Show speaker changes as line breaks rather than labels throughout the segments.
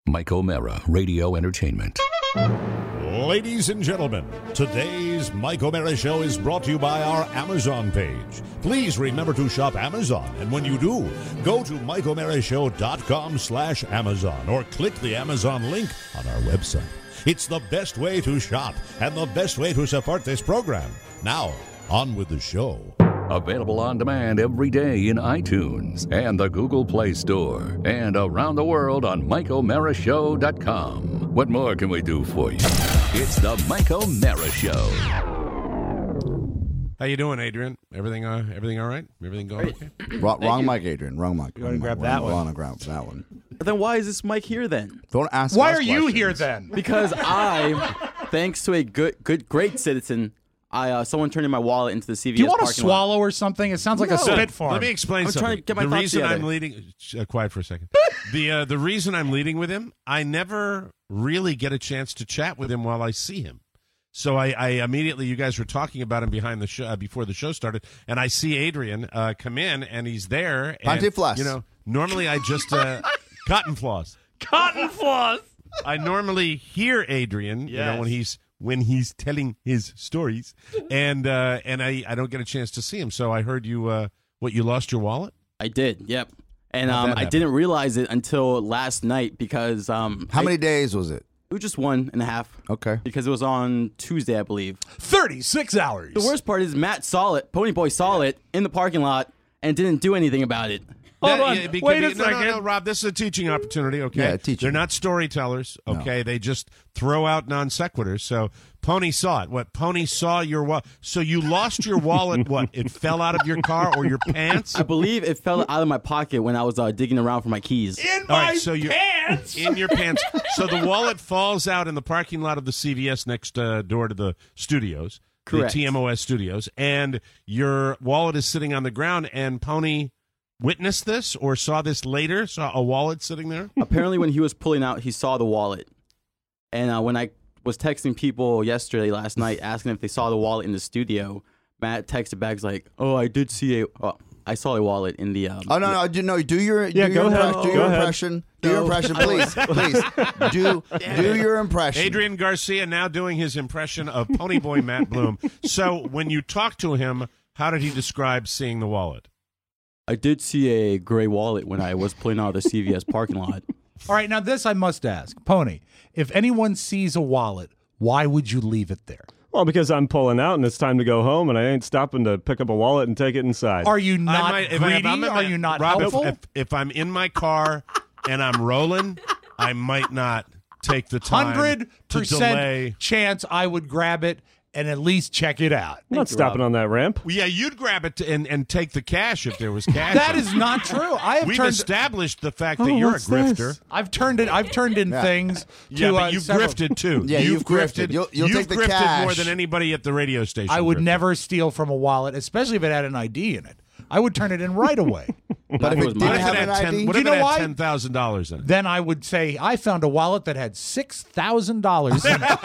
Mike O'Mara, Radio Entertainment.
Ladies and gentlemen, today's Mike O'Mara Show is brought to you by our Amazon page. Please remember to shop Amazon, and when you do, go to MikeO'MaraShow.com/Amazon or click the Amazon link on our website. It's the best way to shop and the best way to support this program. Now, on with the show.
Available on demand every day in iTunes and the Google Play Store and around the world on MikeO'MaraShow.com. What more can we do for you? It's the Mike O'Mara Show.
How you doing, Adrian? Everything all right? Everything going okay?
Wrong mic, Adrian. Wrong mic.
You want to grab that one?
I want to grab that one.
But then why is this mic here then?
Don't ask.
Why
us
are you
questions.
here then?
Because thanks to a great citizen, someone turned in my wallet into the CVS.
Do you want to
parking lot.
swallow or something? It sounds like a spit farm.
Let me explain
I'm
something.
trying to get my
the
thoughts
reason
together.
I'm leading, quiet for a second. The reason I'm leading with him, I never really get a chance to chat with him while I see him. So I immediately, you guys were talking about him behind the show, before the show started, and I see Adrian come in, and he's there. And,
Panty-floss.
You know, normally I just cotton floss.
Cotton floss.
I normally hear Adrian, you know, when he's telling his stories, and I don't get a chance to see him. So I heard you you lost your wallet?
I did, yep. And
How'd that
I
happen?
didn't realize it until last night because
How many days was it?
It was just 1.5.
Okay.
Because it was on Tuesday, I believe.
36 hours.
The worst part is Matt saw it, Ponyboy saw it in the parking lot and didn't do anything about it.
Hold on. Wait a
No,
second.
Rob, this is a teaching opportunity, okay?
Yeah, teaching.
They're not storytellers, okay? They just throw out non sequiturs. So Pony saw it. What? Pony saw your wallet. So you lost your wallet, what? It fell out of your car or your pants?
I believe it fell out of my pocket when I was digging around for my keys.
In
All
my
right, so
pants.
in your pants. So the wallet falls out in the parking lot of the CVS next door to the studios,
Correct.
the TMOS studios, and your wallet is sitting on the ground, and Pony witnessed this or saw this later, saw a wallet sitting there?
Apparently, when he was pulling out, he saw the wallet. And when I was texting people last night, asking if they saw the wallet in the studio, Matt texted back like, "Oh, I did see I saw a wallet in the."
Oh no! Do your
go ahead.
Do your impression. Do your impression, please. Do your impression.
Adrian Garcia now doing his impression of Ponyboy Matt Bloom. So when you talked to him, how did he describe seeing the wallet?
I did see a gray wallet when I was pulling out of the CVS parking lot.
All right, now this I must ask. Pony, if anyone sees a wallet, why would you leave it there?
Well, because I'm pulling out and it's time to go home, and I ain't stopping to pick up a wallet and take it inside.
Are you not
if
greedy?
I'm in
Are you not
Rob,
helpful?
If I'm in my car and I'm rolling, I might not take the time to delay.
100% chance I would grab it and at least check it out.
I'm not stopping on that ramp.
Well, yeah, you'd grab it and take the cash if there was cash.
That
in it.
is not true. I have
We've
turned.
established the fact that you're a
what's this?
grifter.
I've turned in things.
Yeah,
to,
but you've
several-
grifted too.
Yeah, you've grifted. You'll
you've
take the
grifted
cash.
more than anybody at the radio station.
I would
grifted.
never steal from a wallet, especially if it had an ID in it. I would turn it in right away.
But if
It
it
was
didn't
mine.
have an ID,
What
Do
if
you
it
know why?
had $10,000 in it?
Then I would say I found a wallet that had $6,000.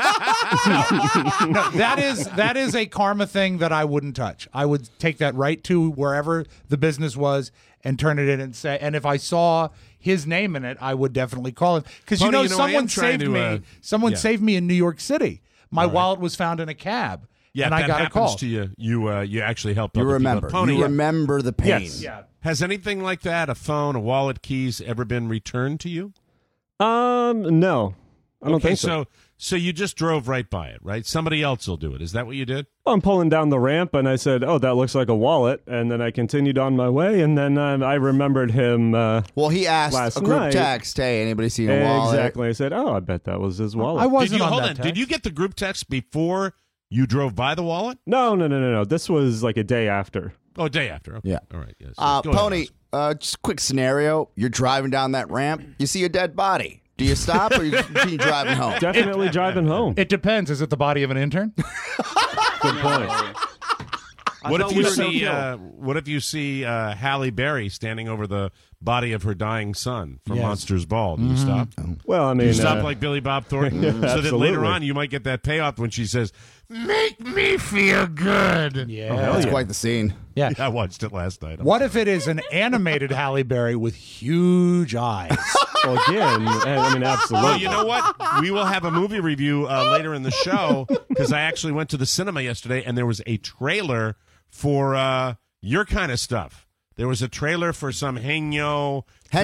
No, that is a karma thing that I wouldn't touch. I would take that right to wherever the business was and turn it in and say. And if I saw his name in it, I would definitely call him because
Pony, I
someone
am trying
saved
to,
me. Someone
yeah.
saved me in New York City. My wallet was found in a cab.
Yeah,
and
if
I
that
got a
happens
call.
to you. You actually helped.
you
other
remember.
People. Pony,
You remember the pain.
Yes.
Yeah.
has anything like that, a phone, a wallet, keys, ever been returned to you?
No. I don't
Okay,
think so.
So you just drove right by it, right? Somebody else will do it. Is that what you did?
Well, I'm pulling down the ramp, and I said, "Oh, that looks like a wallet," and then I continued on my way, and then I remembered him.
Well, he asked
Last
a group
night-
text, "Hey, anybody seen a wallet?"
Exactly. I said, "Oh, I bet that was his wallet."
I wasn't
Did you
on
hold
that
on?
text.
Did you get the group text before you drove by the wallet?
No. This was like a day after.
Oh, day after. Okay.
Yeah.
All right. Yes. Go ahead,
Pony, just a quick scenario. You're driving down that ramp. You see a dead body. Do you stop or you continue driving home?
Definitely driving home.
It depends. Is it the body of an intern?
Good point.
What if
thought
you
we were
see?
no-kill.
What if you see Halle Berry standing over the body of her dying son from
Yes.
Monsters Ball? Do you stop?
Well, I mean,
You stop like Billy Bob Thornton, so that
absolutely.
later on you might get that payoff when she says, "Make me feel good."
Yeah.
That's quite the scene.
Yeah.
I watched it last night.
What if it is an animated Halle Berry with huge eyes?
Well, again, I mean, absolutely.
Well, you know what? We will have a movie review later in the show because I actually went to the cinema yesterday and there was a trailer for your kind of stuff. There was a trailer for some hentai.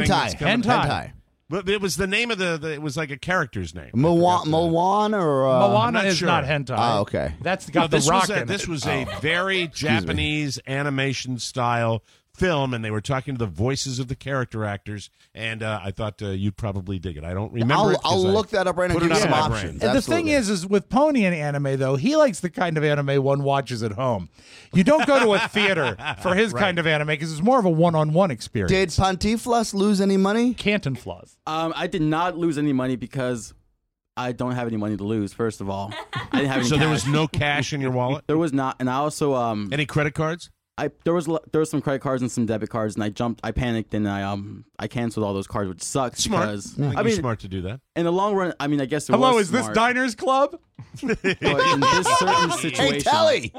Hentai.
But it was the name of it was like a character's name.
Moana or
Moana
not
is
sure.
not hentai.
Oh, okay.
That's got the rock in
This
it.
was a very Japanese animation style film, and they were talking to the voices of the character actors, and I thought you'd probably dig it. I don't remember.
I'll look that up right now
put
and
it
give you
out
some
of my
options.
brain.
And the thing is with Pony and anime, though, he likes the kind of anime one watches at home. You don't go to a theater for his kind of anime because it's more of a one-on-one experience.
Did Pantiflas lose any money?
Canton Flaws.
I did not lose any money because I don't have any money to lose. First of all, I didn't have any.
So there
cash.
was no cash in your wallet?
There was not, and I also
Any credit cards?
there was some credit cards and some debit cards, and I panicked, and I canceled all those cards, which sucks.
Smart.
Because,
I mean, smart to do that.
in the long run, I mean, I guess it
Hello,
was
is this
smart,
Diners Club?
but in this certain situation,
Hey, Telly!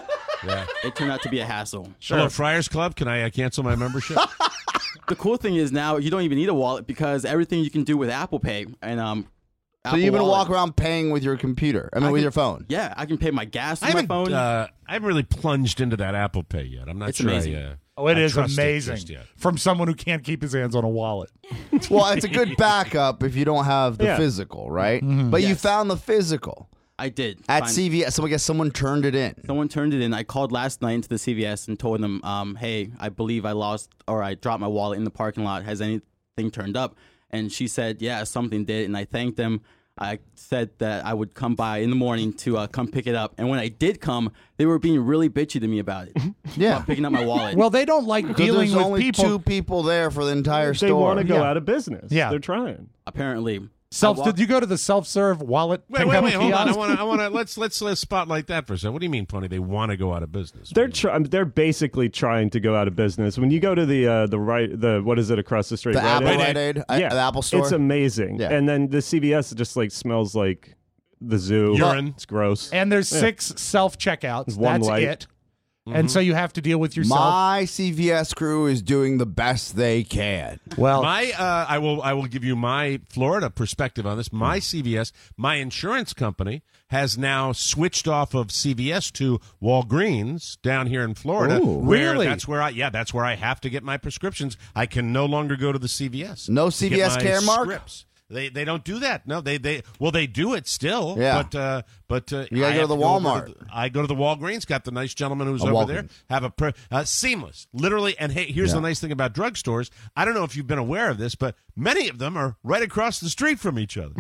it turned out to be a hassle.
Hello, Friars Club. Can I cancel my membership?
The cool thing is now you don't even need a wallet because everything you can do with Apple Pay and
So
Apple
you're going to
Wallet.
walk around paying with your computer. I mean, with your phone.
Yeah, I can pay my gas with
I
my
haven't,
phone.
I haven't really plunged into that Apple Pay yet. I'm not
It's
sure.
amazing.
Oh, it
I
is
trust
amazing
just yet.
from someone who can't keep his hands on a wallet.
Well, it's a good backup if you don't have the physical, right? But you
Yes.
found the physical
I did
at
find-
CVS. So I guess someone turned it in.
Someone turned it in. I called last night into the CVS and told them, hey, I believe I lost or I dropped my wallet in the parking lot. Has anything turned up? And she said, yeah, something did. And I thanked them. I said that I would come by in the morning to come pick it up. And when I did come, they were being really bitchy to me about it.
Yeah.
About picking up my wallet.
Well, they don't like
Because
dealing
there's
with
only
people.
2 people there for the entire
They
store.
want to go
Yeah.
out of business.
Yeah.
They're trying.
Apparently.
Did you go to the self-serve wallet?
Wait,
pickup
hold on.
kiosk?
I want to let's spotlight that for a second. What do you mean, Pony? They want to go out of business?
They're basically trying to go out of business. When you go to the what is it across the street?
The Apple
Rite
Rite Aid,
Yeah,
the Apple store.
It's amazing.
Yeah.
And then the CVS just like smells like the zoo.
Urine.
It's gross.
And there's 6 self-checkouts.
One
That's
light.
it. And so you have to deal with yourself.
My CVS crew is doing the best they can.
Well,
I will give you my Florida perspective on this. My CVS, my insurance company, has now switched off of CVS to Walgreens down here in Florida.
Ooh.
Where
Really?
That's where I have to get my prescriptions. I can no longer go to the CVS.
No
to get
CVS
my
Caremark?
scripts. They don't do that. No, they do it still.
Yeah.
But
You gotta
I
go to
have
the
over
Walmart.
I go to the Walgreens. Got the nice gentleman who's
A
over
Walgreens.
there. Have a seamless, literally. And hey, here's
Yeah.
the nice thing about drugstores. I don't know if you've been aware of this, but many of them are right across the street from each other.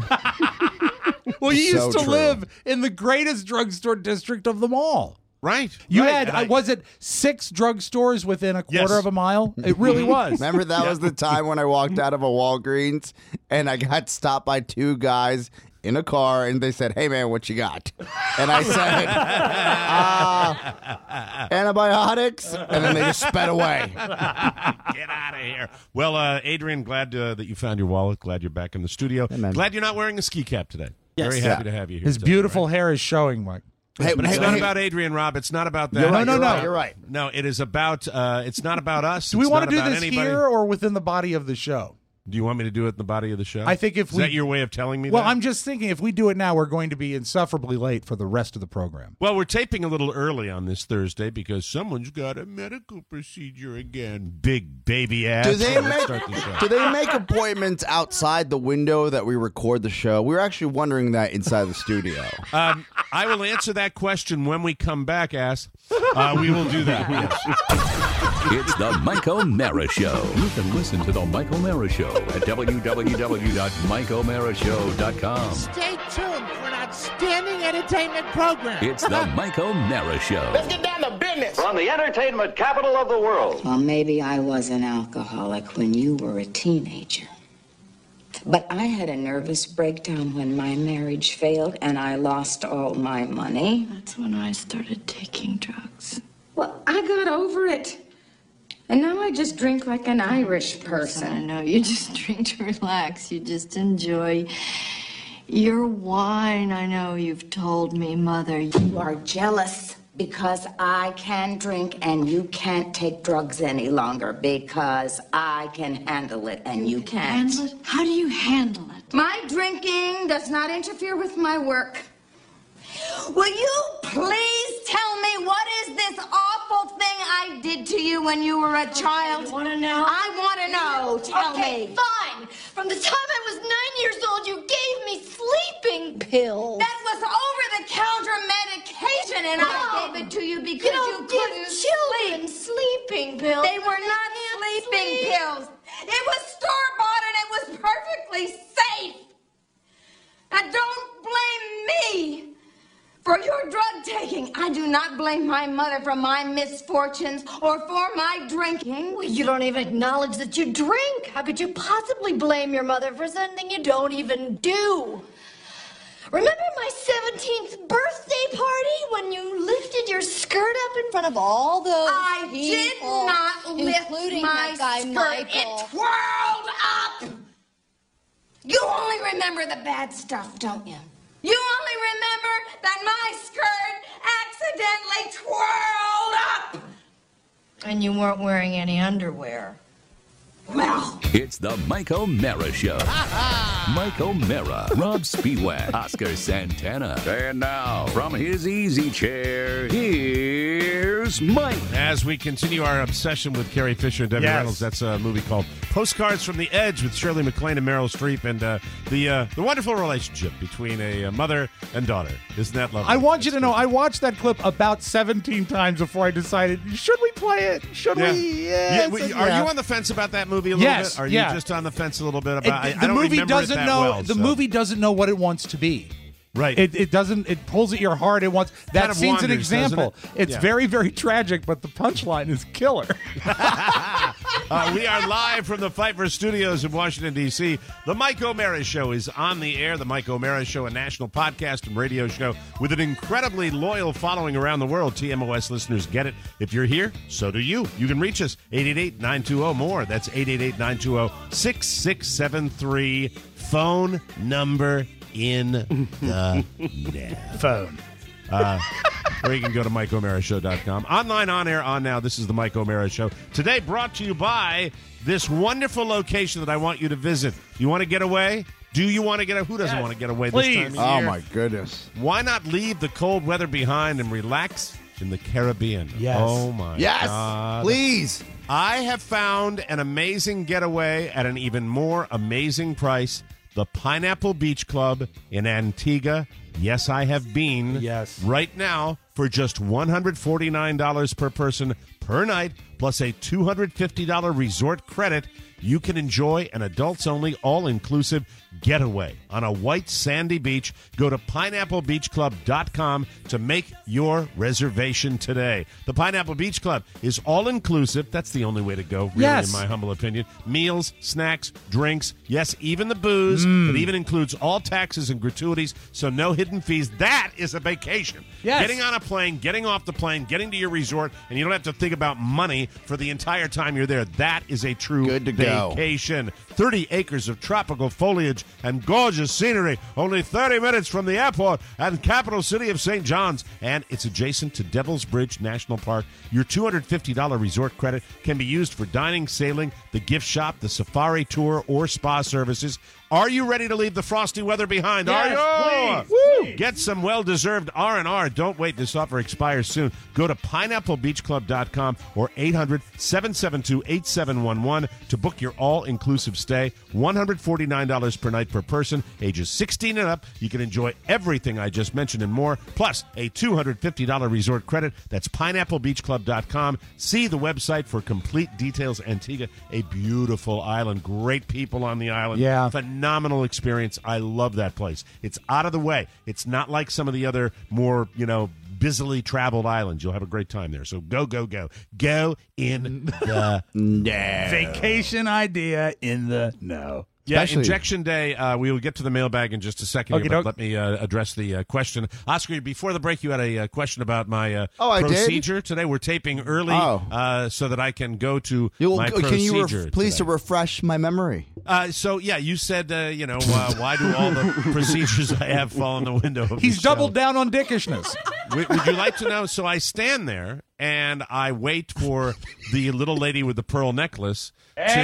well, you
So
used to
true.
live in the greatest drugstore district of them all.
Right.
You
Right.
had,
And I-
was it 6 drugstores within a quarter
Yes.
of a mile? It really was.
Remember that was the time when I walked out of a Walgreens and I got stopped by 2 guys in a car and they said, "Hey man, what you got?" And I said, "Antibiotics," and then they just sped away.
Get out of here. Well, Adrian, glad that you found your wallet. Glad you're back in the studio.
man.
Glad you're not wearing a ski cap today.
Yes.
Very happy to have you here.
His
today,
beautiful
all right?
hair is showing, Mike.
Hey,
But it's
hey,
not
hey,
about Adrian, Rob. It's not about that.
You're right,
No,
you're
no,
right,
no.
You're right.
No, it is about. It's not about us.
Do we
It's
want
not
to do
about
this
anybody.
here or within the body of the show?
Do you want me to do it in the body of the show?
I think if
is
we-
that your way of telling me
Well,
that?
I'm just thinking if we do it now, we're going to be insufferably late for the rest of the program.
Well, we're taping a little early on this Thursday because someone's got a medical procedure again. Big baby ass.
Do they
Let's
make
start the show.
do they make appointments outside the window that we record the show? We were actually wondering that inside the studio.
I will answer that question when we come back, ass. We will do that. Yes.
It's the Mike O'Mara Show. You can listen to the Mike O'Mara Show at www.mikeomarashow.com.
Stay tuned for an outstanding entertainment program.
It's the Mike O'Mara Show.
Get down to business.
From the entertainment capital of the world.
Well, maybe I was an alcoholic when you were a teenager. But I had a nervous breakdown when my marriage failed and I lost all my money.
That's when I started taking drugs.
Well, I got over it. And now I just drink like an Irish
I
person.
know, you just drink to relax. You just enjoy your wine. I know you've told me, Mother.
You are jealous. Because I can drink and you can't take drugs any longer. Because I can handle it and you can't.
Handle it? How do you handle it?
My drinking does not interfere with my work. Will you please tell me what is this awful thing I did to you when you were a child?
You want to know?
I want to know. Tell
Okay,
me.
fine. From the time I was 9 years old, you gave me sleeping pills.
That was over-the-counter medication, and I gave it to you because you
give
couldn't
children
sleep.
sleeping pills.
They were not sleeping pills. It was store-bought, and it was perfectly safe. Now, don't blame me for your drug taking. I do not blame my mother for my misfortunes or for my drinking.
Well, you don't even acknowledge that you drink. How could you possibly blame your mother for something you don't even do? Remember my 17th birthday party when you lifted your skirt up in front of all those
I did
people,
not lift
including
my
that guy
skirt.
Michael.
It twirled up. You only remember the bad stuff, don't you? You only remember that my skirt accidentally twirled up.
And you weren't wearing any underwear.
Well,
It's the Mike O'Mara Show. Mike O'Mara, Rob Speedwagon, Oscar Santana. And now, from his easy chair, here's Mike.
As we continue our obsession with Carrie Fisher and Debbie
Yes.
Reynolds, that's a movie called Postcards from the Edge with Shirley MacLaine and Meryl Streep, and the wonderful relationship between a mother and daughter. Isn't that lovely?
I want you to know, I watched that clip about 17 times before I decided, should we play it? Should we?
Yeah,
Yes.
are you on the fence about that movie a little
Yes,
bit? Are
yeah.
you just on the fence a little bit about
It-
I don't
movie
remember
doesn't
it that
know
well,
the
so.
movie doesn't know what it wants to be.
Right.
It doesn't. It pulls at your heart. It wants that
Kind of
scene's an
wanders,
example.
doesn't it?
It's
Yeah.
very, very tragic, but the punchline is killer.
We are live from the Pfeiffer Studios in Washington, D.C. The Mike O'Mara Show is on the air. The Mike O'Mara Show, a national podcast and radio show with an incredibly loyal following around the world. TMOS listeners get it. If you're here, so do you. You can reach us, 888-920-MORE. That's 888-920-6673. Phone number in the net.
Phone.
Or you can go to MikeO'MaraShow.com. Online, on air, on now. This is the Mike O'Mara Show. Today brought to you by this wonderful location that I want you to visit. You want to get away? Do you want to get away? Who doesn't want to get away this
Please.
time of
Oh
year?
my goodness.
Why not leave the cold weather behind and relax in the Caribbean?
Yes.
Oh, my
Yes,
God.
please.
I have found an amazing getaway at an even more amazing price. The Pineapple Beach Club in Antigua. Yes, I have been.
Yes.
Right now, for just $149 per person per night, plus a $250 resort credit, you can enjoy an adults-only, all-inclusive getaway on a white sandy beach. Go to pineapplebeachclub.com to make your reservation today. The Pineapple Beach Club is all-inclusive. That's the only way to go, really,
Yes.
in my humble opinion. Meals, snacks, drinks, yes, even the booze. It even includes all taxes and gratuities, so no hidden fees. That is a vacation.
Yes.
Getting on a plane, getting off the plane, getting to your resort, and you don't have to think about money for the entire time you're there. That is a true
Good to go.
vacation. 30 acres of tropical foliage and gorgeous scenery. Only 30 minutes from the airport and capital city of St. John's. And it's adjacent to Devil's Bridge National Park. Your $250 resort credit can be used for dining, sailing, the gift shop, the safari tour, or spa services. Are you ready to leave the frosty weather behind?
Yes,
Are you?
please.
Get some well-deserved R&R. Don't wait. This offer expires soon. Go to pineapplebeachclub.com or 800-772-8711 to book your all-inclusive stay. $149 per night per person. Ages 16 and up. You can enjoy everything I just mentioned and more, plus a $250 resort credit. That's pineapplebeachclub.com. See the website for complete details. Antigua, a beautiful island. Great people on the island.
Yeah.
Phenomenal experience. I love that place. It's out of the way. It's not like some of the other more, busily traveled islands. You'll have a great time there. So go, go, go. Go in the no.
Vacation idea in the no.
Yeah,
Especially-
Injection Day. We will get to the mailbag in just a second, here, but let me address the question. Oscar, before the break, you had a question about my
I did?
procedure. Today we're taping early so that I can go to my
Can
procedure.
you please to refresh my memory?
So, yeah, you said, why do all the procedures I have fall in the window of
He's
the show?
doubled down on dickishness.
Would you like to know? So I stand there and I wait for the little lady with the pearl necklace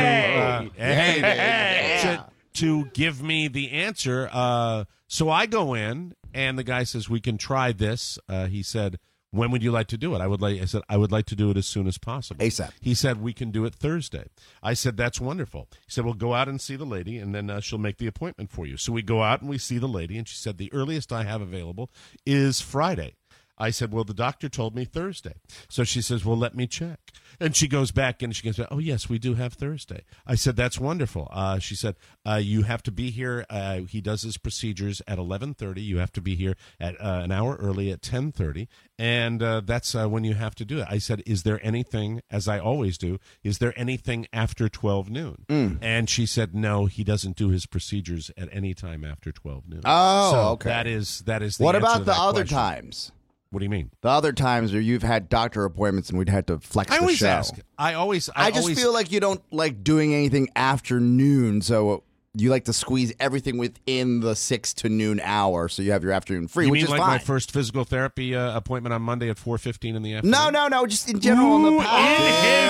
to give me the answer. So I go in, and the guy says, "We can try this." He said, "When would you like to do it?" I said, "I would like to do it as soon as possible."
ASAP.
He said, "We can do it Thursday." I said, "That's wonderful." He said, "Well, go out and see the lady, and then she'll make the appointment for you." So we go out and we see the lady, and she said, "The earliest I have available is Friday." I said, "Well, the doctor told me Thursday." So she says, "Well, let me check." And she goes back and she goes, "Oh, yes, we do have Thursday." I said, "That's wonderful." She said, "You have to be here." He does his procedures at 11:30. You have to be here at an hour early at 10:30. And that's when you have to do it. I said, "Is there anything," as I always do, "is there anything after 12 noon? And she said, "No, he doesn't do his procedures at any time after 12 noon.
Oh,
So
okay.
That is the
What
answer
about
to
the
that
other
question.
times?
What do you mean?
The other times where you've had doctor appointments and we'd had to flex
I
the
always
show.
ask. I
just feel like you don't like doing anything after noon, so you like to squeeze everything within the 6 to noon hour, so you have your afternoon free,
You
which
mean
is
like
fine.
my first physical therapy appointment on Monday at 4:15 in the afternoon?
No, just in general in the past.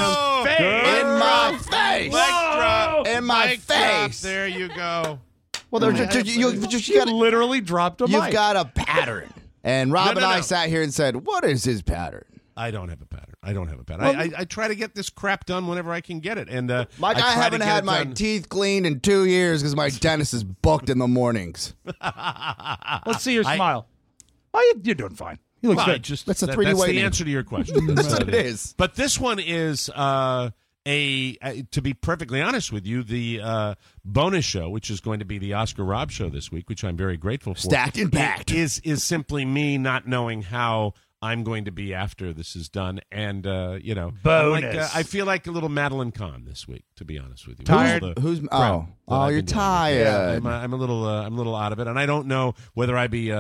In
my face.
Mic drop.
In my
Mic drop.
face.
There you go.
Well, you
literally dropped a mic.
You've got a pattern. And Rob and I
No.
sat here and said, "What is his pattern?"
I don't have a pattern. I try to get this crap done whenever I can get it. And
Mike, I
try to
haven't
get
had
it
my
done.
teeth cleaned in 2 years because my dentist is booked in the mornings.
Let's see your smile. Oh, you're doing fine. You look
Well,
good.
That's a 3D
That's
weighting.
the answer to your question.
That's what it is.
But this one is to be perfectly honest with you, the bonus show, which is going to be the Oscar Rob show this week, which I'm very grateful for.
Stacked and packed.
Is simply me not knowing how I'm going to be after this is done. And,
Bonus.
I feel like a little Madeline Kahn this week, to be honest with you.
Tired?
With all the
Who's
crap
oh
that I've
you're
been dealing with.
tired.
Yeah, I'm a little out of it, and I don't know whether I be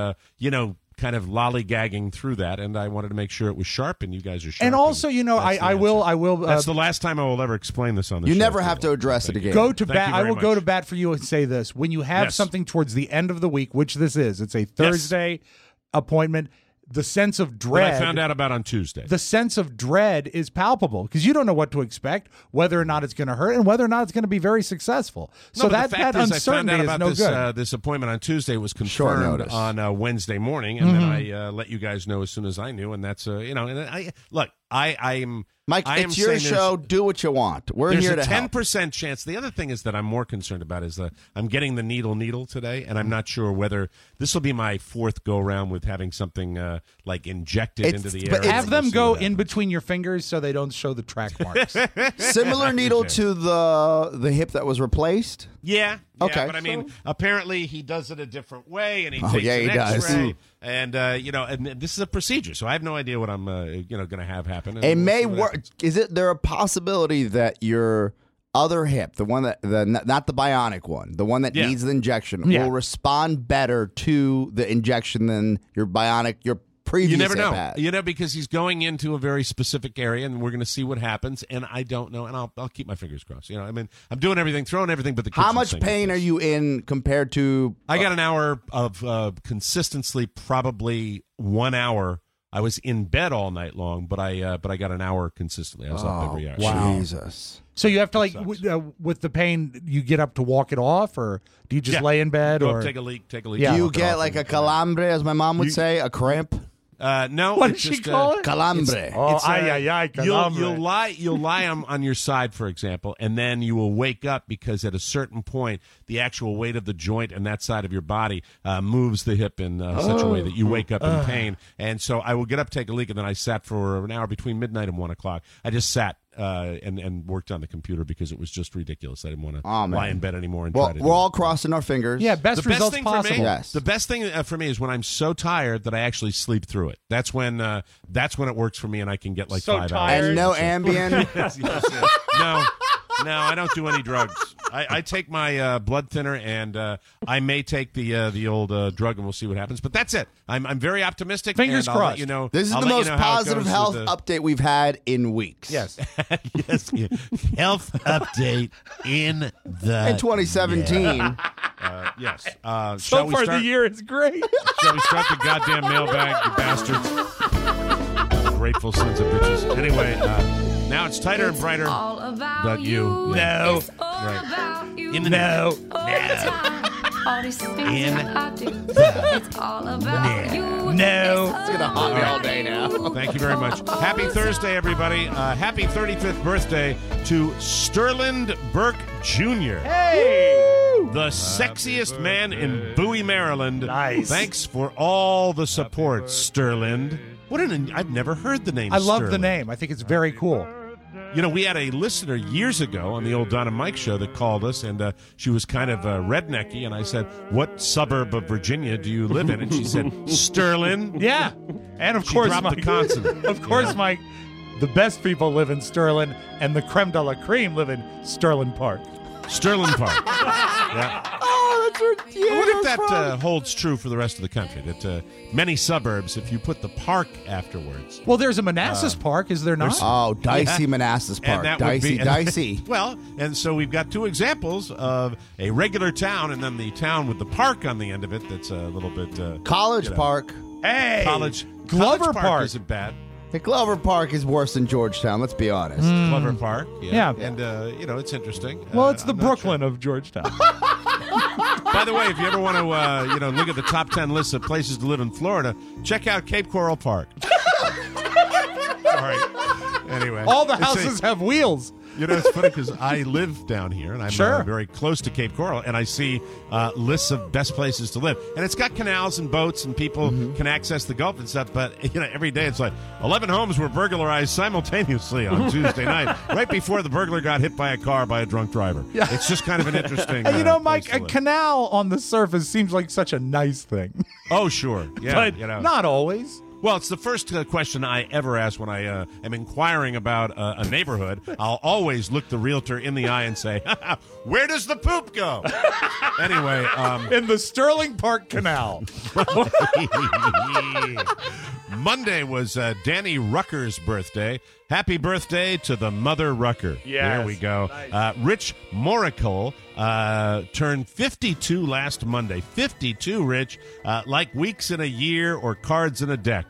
kind of lollygagging through that, and I wanted to make sure it was sharp, and you guys are sharp.
And also,
that's the
I will.
That's the last time I will ever explain this on the show.
You never have to address it again.
Go to
Thank
bat.
you
I
very
will go
much.
to bat for you and say this: when you have
Yes.
something towards the end of the week, which this is, it's a Thursday appointment. The sense of
That
dread.
I found out about on Tuesday.
The sense of dread is palpable because you don't know what to expect, whether or not it's going to hurt, and whether or not it's going to be very successful. So
No, but
that
the fact is,
uncertainty
I found
is
out
no
about this,
good.
this appointment on Tuesday was
Short
confirmed
notice.
on Wednesday morning, and then I let you guys know as soon as I knew. And that's And I look, I'm
Mike,
I am
it's your
saying
show. Do what you want. We're
There's
here
a
to help.
10% chance. The other thing is that I'm more concerned about is I'm getting the needle today, and I'm not sure whether this will be my fourth go around with having something like injected into the air.
Have them go in between your fingers so they don't show the track marks.
Similar needle to the hip that was replaced.
Yeah.
Okay.
But I mean, apparently he does it a different way, and he
Oh,
takes
yeah,
an
he does.
X-ray, and and this is a procedure, so I have no idea what I'm going to have happen. And
It
we'll
may
see what
work.
happens.
Is it there a possibility that your other hip, the one that not the bionic one, the one that
Yeah.
needs the injection,
Yeah.
will respond better to the injection than your previous
You never
hip
know,
had?
because he's going into a very specific area, and we're going to see what happens. And I don't know, and I'll keep my fingers crossed. I mean, I'm doing everything, throwing everything, but the
How
kitchen
much
sink
pain
is-
are you in compared to?
I got an hour of consistently, probably 1 hour. I was in bed all night long, but I got an hour consistently. I was up every hour.
Jesus.
So you have to with the pain, you get up to walk it off, or do you just lay in bed,
Go
or
up, take a leak.
Yeah.
Do you
walk it
get
off,
like a
and-
calambre, as my mom would say, a cramp?
No.
what
it's
does she
just,
call it?
Calambre.
Oh,
It's, You'll lie on your side, for example, and then you will wake up because at a certain point, the actual weight of the joint and that side of your body moves the hip in such a way that you wake up in pain. And so I will get up, take a leak, and then I sat for an hour between midnight and 1 o'clock. I just sat and worked on the computer because it was just ridiculous. I didn't want to lie in bed anymore and
Well,
try to.
we're all crossing our fingers.
Yeah, best
The best
results
thing
possible.
for me,
Yes.
the best thing for me is when I'm so tired that I actually sleep through it. That's when it works for me, and I can get like
So
5
tired.
hours.
And no Ambien.
Yes. No, I don't do any drugs. I take my blood thinner, and I may take the old drug, and we'll see what happens. But that's it. I'm very optimistic.
Fingers
and I'll let
crossed.
you know,
This is
I'll
the
let you
most
know how it
positive
goes
health
with
update we've had in weeks.
Yes.
yes, health update in the
In 2017.
yes.
So
shall we
far,
start?
the year is great.
Shall we start the goddamn mailbag, you bastards? Grateful sons of bitches. Anyway, now it's tighter and brighter. But you.
No.
Right. In the
No.
All these things
In
I do. It's all about you.
No.
It's going to haunt me all day now.
Thank you very much. Happy Thursday, everybody. Happy 35th birthday to Sterling Burke Jr.
Hey.
The sexiest man in Bowie, Maryland.
Nice.
Thanks for all the support, Sterling. I've never heard the name
I love the
Sterling.
name. I think it's very cool.
You know, we had a listener years ago on the old Don and Mike show that called us, and she was kind of rednecky, and I said, what suburb of Virginia do you live in? And she said, Sterling.
Yeah. And of
She
course,
dropped
Mike.
the consonant.
Of course, Mike. The best people live in Sterling, and the creme de la creme live in Sterling Park.
Sterling Park. Yeah.
Oh, that's ridiculous.
I wonder if that holds true for the rest of the country, that many suburbs, if you put the park afterwards.
Well, there's a Manassas Park, is there not?
Oh, Dicey
Yeah.
Manassas Park.
And that would
Dicey,
be,
Dicey.
Well, and so we've got two examples of a regular town and then the town with the park on the end of it that's a little bit...
College Park.
Hey,
College
Glover Park.
isn't bad.
The Glover Park is worse than Georgetown, let's be honest.
Glover Park.
Yeah.
And, it's interesting.
Well, it's the
I'm not
Brooklyn of Georgetown.
By the way, if you ever want to, look at the top 10 lists of places to live in Florida, check out Cape Coral Park. All right. Anyway.
All the
It's
houses have wheels.
You know, it's funny because I live down here, and I'm
Sure.
very close to Cape Coral, and I see lists of best places to live. And it's got canals and boats, and people can access the Gulf and stuff, but, every day it's like 11 homes were burglarized simultaneously on Tuesday night, right before the burglar got hit by a car by a drunk driver. Yeah. It's just kind of an interesting
And
place
Mike,
to
a
live.
canal on the surface seems like such a nice thing.
Oh, sure. Yeah,
but not always.
Well, it's the first question I ever ask when I am inquiring about a neighborhood. I'll always look the realtor in the eye and say, where does the poop go? Anyway.
In the Sterling Park Canal.
Monday was Danny Rucker's birthday. Happy birthday to the mother Rucker.
Yes.
There we go. Rich Morricle turned 52 last Monday. 52, Rich. Like weeks in a year or cards in a deck.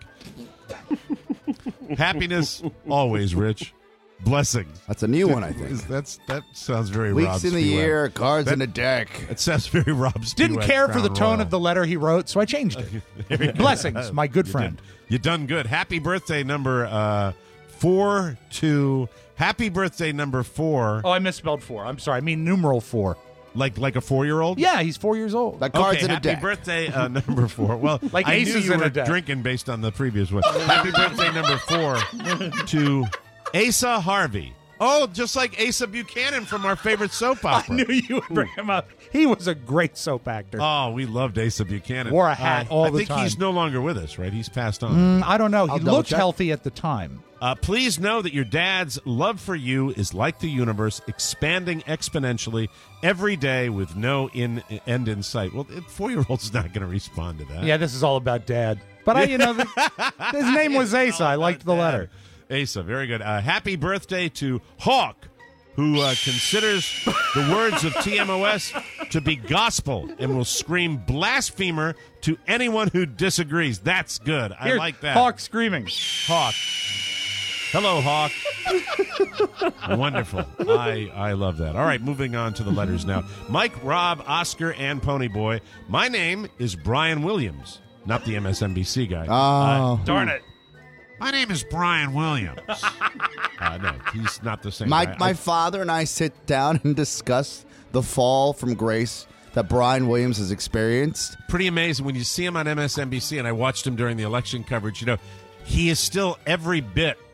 Happiness always, Rich. Blessings.
That's a new one, I think.
That sounds very
Weeks
Rob
in the
Spivak.
year, cards in a deck.
It sounds very Rob Spivak.
Didn't care for the
Crown
tone
Royal.
of the letter he wrote, so I changed it. Blessings, my good friend.
You done good. Happy birthday number 4 to happy birthday number 4.
Oh, I misspelled 4. I'm sorry. I mean numeral 4.
Like a 4-year-old?
Yeah, he's 4 years old.
Like cards
Okay,
in a
happy
deck.
birthday number 4. Well,
Like
I
aces
knew you
in a
were
deck.
drinking based on the previous one. Happy birthday number 4 to Asa Harvey. Oh, just like Asa Buchanan from our favorite soap
I
opera.
knew you would bring him up. He was a great soap actor.
Oh, we loved Asa Buchanan.
Wore a hat all
I
the
think
time.
he's no longer with us, right? He's passed on.
I don't know. He
I'll double
looked
check.
healthy at the time.
Please know that your dad's love for you is like the universe, expanding exponentially every day with no end in sight. Well, a 4-year-old's not going to respond to that.
Yeah, this is all about Dad. But his name was Asa. I liked the letter.
Asa, very good. Happy birthday to Hawk, who considers the words of TMOS to be gospel and will scream blasphemer to anyone who disagrees. That's good. I
Here's
like that.
Hawk screaming.
Hawk. Hello, Hawk. Wonderful. I love that. All right, moving on to the letters now. Mike, Rob, Oscar, and Ponyboy. My name is Brian Williams, not the MSNBC guy.
Oh.
Darn it.
My name is Brian Williams. No, he's not the same
My
guy.
father and I sit down and discuss the fall from grace that Brian Williams has experienced.
Pretty amazing when you see him on MSNBC, and I watched him during the election coverage. He is still every bit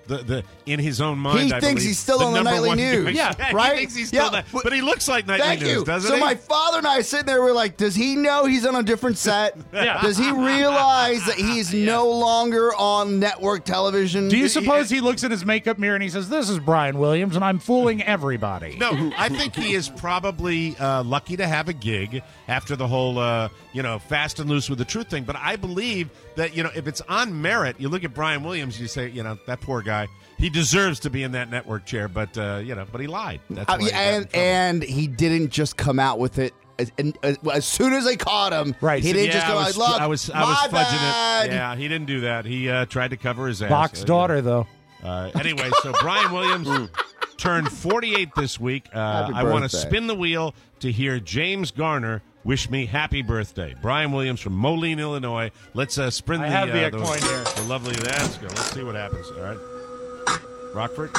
in his own mind.
He
I
thinks
believe,
he's still on the
number
nightly
one
news.
guy.
Yeah, right?
He thinks he's still that, but he looks like nightly
Thank
news,
you.
doesn't
So
he?
my father and I are sitting there. We're like, does he know he's on a different set?
Yeah.
Does he realize that he's no longer on network television?
Do you suppose he looks at his makeup mirror and he says, "This is Brian Williams, and I'm fooling everybody"?
No, I think he is probably lucky to have a gig after the whole, fast and loose with the truth thing. But I believe that, if it's on merit, you look at Brian Williams, you say, that poor guy, he deserves to be in that network chair. But, but he lied. That's why he got in trouble.
And he didn't just come out with it. As soon as they caught him,
right?
He didn't just go like, "Look,
I was
my
fudging
bad."
it. Yeah, he didn't do that. He tried to cover his ass.
Bach's daughter, though.
Anyway, so Brian Williams turned 48 this week. I want to spin the wheel to hear James Garner wish me happy birthday. Brian Williams from Moline, Illinois. Let's spin
I have the coin here.
The lovely. Let's go. Let's see what happens. All right. Rockford.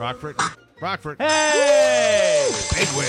Hey!
Big wig.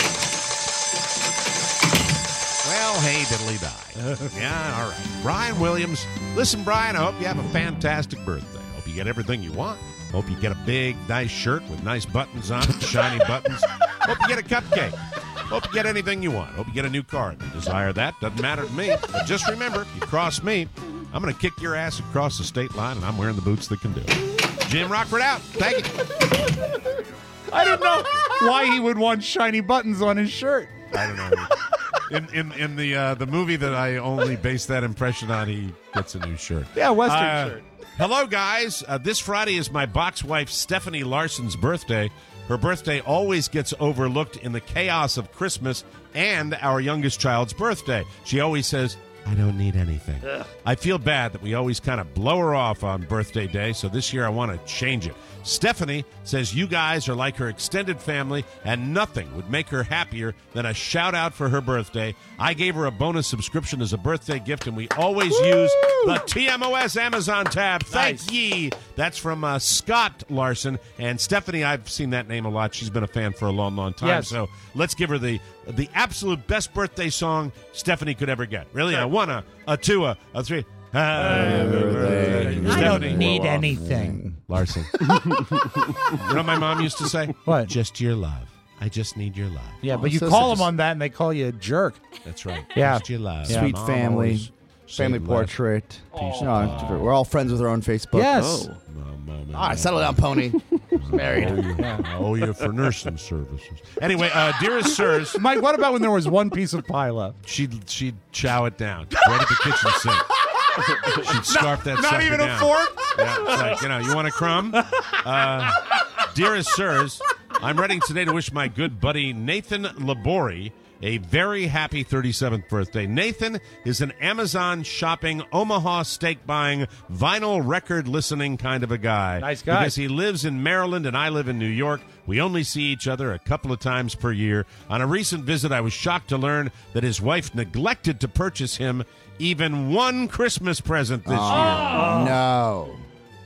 Well, hey, diddly die. Yeah, all right. Brian Williams. Listen, Brian, I hope you have a fantastic birthday. I hope you get everything you want. Hope you get a big, nice shirt with nice buttons on it, shiny buttons. Hope you get a cupcake. Hope you get anything you want. Hope you get a new car. If you desire that, doesn't matter to me. But just remember, if you cross me, I'm going to kick your ass across the state line, and I'm wearing the boots that can do it. Jim Rockford out. Thank you.
I don't know why he would want shiny buttons on his shirt.
I don't know. In the movie that I only base that impression on, he gets a new shirt.
Yeah, Western shirt.
Hello, guys. This Friday is my box wife, Stephanie Larson's birthday. Her birthday always gets overlooked in the chaos of Christmas and our youngest child's birthday. She always says, "I don't need anything." Ugh. I feel bad that we always kind of blow her off on birthday day, so this year I want to change it. Stephanie says you guys are like her extended family, and nothing would make her happier than a shout-out for her birthday. I gave her a bonus subscription as a birthday gift, and we always use the TMOS Amazon tab. Thank ye. That's from Scott Larson. And Stephanie, I've seen that name a lot. She's been a fan for a long, long time.
Yes.
So let's give her the absolute best birthday song Stephanie could ever get. Really?
Sure.
A one, a two, a three.
I don't need anything.
Larson. You know what my mom used to say?
What?
Just your love. I just need your love.
Yeah, but you call them on that and they call you a jerk.
That's right.
Yeah.
Just your love.
Sweet
Mom
family,
always
family
said
portrait.
Peace
No,
and love.
we're all friends with our own Facebook.
Yes.
All right, settle down, pony. Married.
I owe you for nursing services. Anyway, dearest sirs,
Mike, what about when there was one piece of pie left?
she'd chow it down right at the kitchen sink. She'd scarf that
Not
sucker
even
down.
a fork?
Yeah, it's like, you want a crumb? Dearest sirs, I'm writing today to wish my good buddy Nathan Labori a very happy 37th birthday. Nathan is an Amazon shopping, Omaha steak buying, vinyl record listening kind of a guy.
Nice guy.
Because he lives in Maryland and I live in New York. We only see each other a couple of times per year. On a recent visit, I was shocked to learn that his wife neglected to purchase him even one Christmas present this year.
No.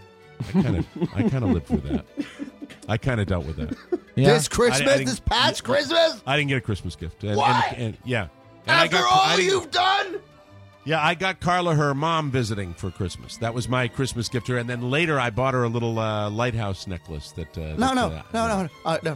I kind of lived through that. I kind of dealt with that.
Yeah.
This Christmas,
I didn't-
this past Christmas?
I didn't get a Christmas gift. And,
What?
And yeah. And
After all you've done?
Yeah, I got Carla her mom visiting for Christmas. That was my Christmas gift to her. And then later I bought her a little lighthouse necklace.
No.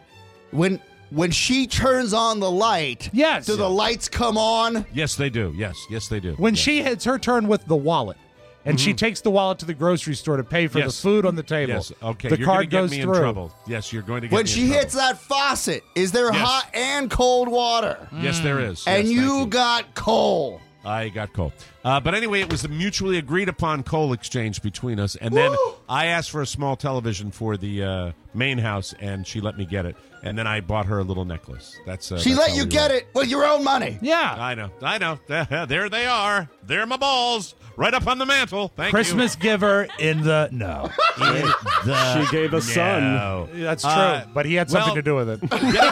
When she turns on the light,
Yes.
do the lights come on?
Yes, they do. Yes, they do.
When
Yes.
she hits her turn with the wallet, and she takes the wallet to the grocery store to pay for the
Yes.
food on the table.
Yes, okay.
The
You're gonna
card
get
goes
me
through.
in trouble. Yes, you're going to get
When
me
she
in
hits
trouble.
that faucet, is there
Yes.
hot and cold water?
Yes, there is.
And
Yes,
you
thank
got coal.
I got coal. But anyway, it was a mutually agreed upon coal exchange between us. And then I asked for a small television for the main house, and she let me get it. And then I bought her a little necklace.
She
that's
let
how
you
we
get
roll.
it with your own money.
Yeah.
I know. There they are. They're my balls. Right up on the mantle. Thank
Christmas giver in the no.
She gave a son.
No.
That's true, but he had something
well-
to do with it.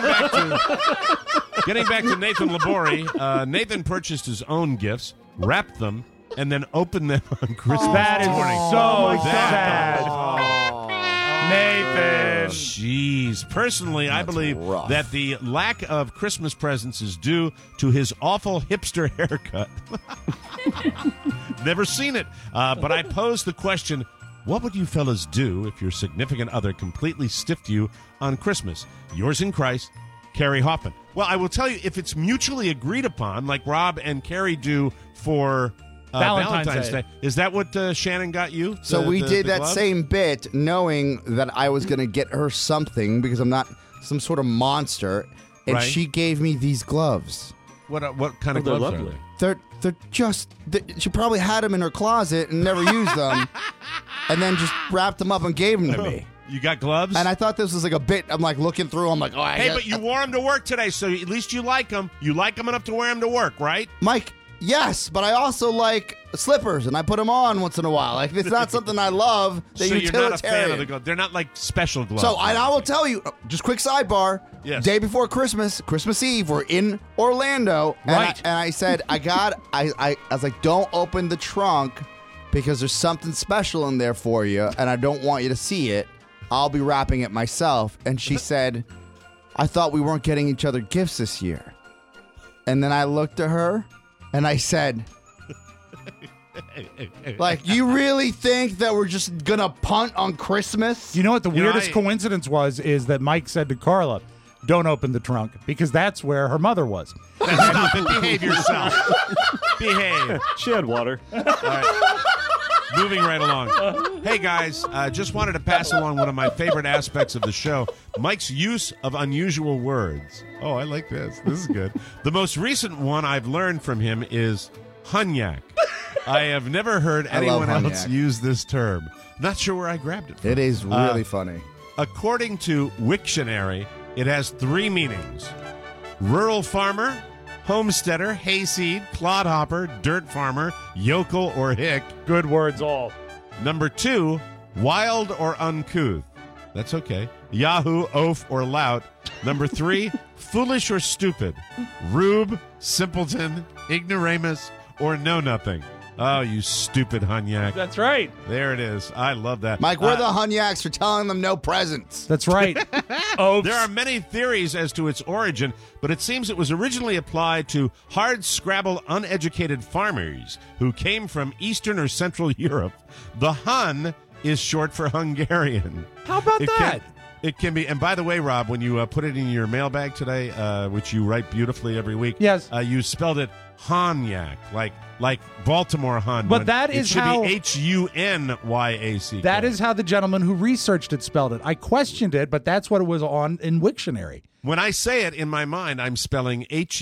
Getting back to Nathan Labori, Nathan purchased his own gifts, wrapped them, and then opened them on Christmas
That is
morning.
so sad. Nathan.
Jeez. Personally, I believe
rough.
that the lack of Christmas presents is due to his awful hipster haircut. Never seen it. But I posed the question, What would you fellas do if your significant other completely stiffed you on Christmas? Yours in Christ, Carrie Hoffman. Well, I will tell you, if it's mutually agreed upon, like Rob and Carrie do for Valentine's Day, is that what Shannon got you?
So we did that
glove?
same bit knowing that I was going to get her something because I'm not some sort of monster. And
Right.
she gave me these gloves.
What kind of
they're
gloves
lovely.
are they?
They're just, she probably had them in her closet and never used them. And then just wrapped them up and gave them to me.
You got gloves?
And I thought this was like a bit. I'm like looking through. I'm like, oh,
Hey, but you wore them to work today, so at least you like them. You like them enough to wear them to work, right?
Mike, yes, but I also like slippers, and I put them on once in a while. Like, it's not something I love.
So you're not a fan of the gloves. They're not like special gloves.
So I will tell you, just quick sidebar.
Yes.
Day before Christmas Eve, we're in Orlando.
Right.
And I said, I was like, don't open the trunk because there's something special in there for you, and I don't want you to see it. I'll be wrapping it myself. And she said, I thought we weren't getting each other gifts this year. And then I looked at her and I said, like, you really think that we're just going to punt on Christmas?
You know what the
You know,
weirdest
I-
coincidence was is that Mike said to Carla, don't open the trunk, because that's where her mother was.
Stop it. Behave yourself. Behave.
She had water.
All right. Moving right along. Hey, guys, just wanted to pass along one of my favorite aspects of the show, Mike's use of unusual words. Oh, I like this. This is good. The most recent one I've learned from him is Hunyak. I have never heard
I love
anyone else
Hunyak.
use this term. Not sure where I grabbed it from.
It is really funny.
According to Wiktionary, it has 3 meanings. Rural farmer, homesteader, hayseed, clodhopper, dirt farmer, yokel, or hick.
Good words all.
Number 2, wild or uncouth. That's okay. Yahoo, oaf, or lout. Number 3, foolish or stupid. Rube, simpleton, ignoramus, or know-nothing. Oh, you stupid Hunyak.
That's right.
There it is. I love that.
Mike, we're the Hunyaks for telling them no presents.
That's right. Oh,
There are many theories as to its origin, but it seems it was originally applied to hard-scrabble, uneducated farmers who came from Eastern or Central Europe. The Hun is short for Hungarian.
how about
It
that?
It can be, and by the way, Rob, when you put it in your mailbag today, which you write beautifully every week,
Yes.
you spelled it Hunyak, like Baltimore Hun.
But
when
that
it
is
should
how-
be Hunyack.
That is how the gentleman who researched it spelled it. I questioned it, but that's what it was on in Wiktionary.
When I say it in my mind, I'm spelling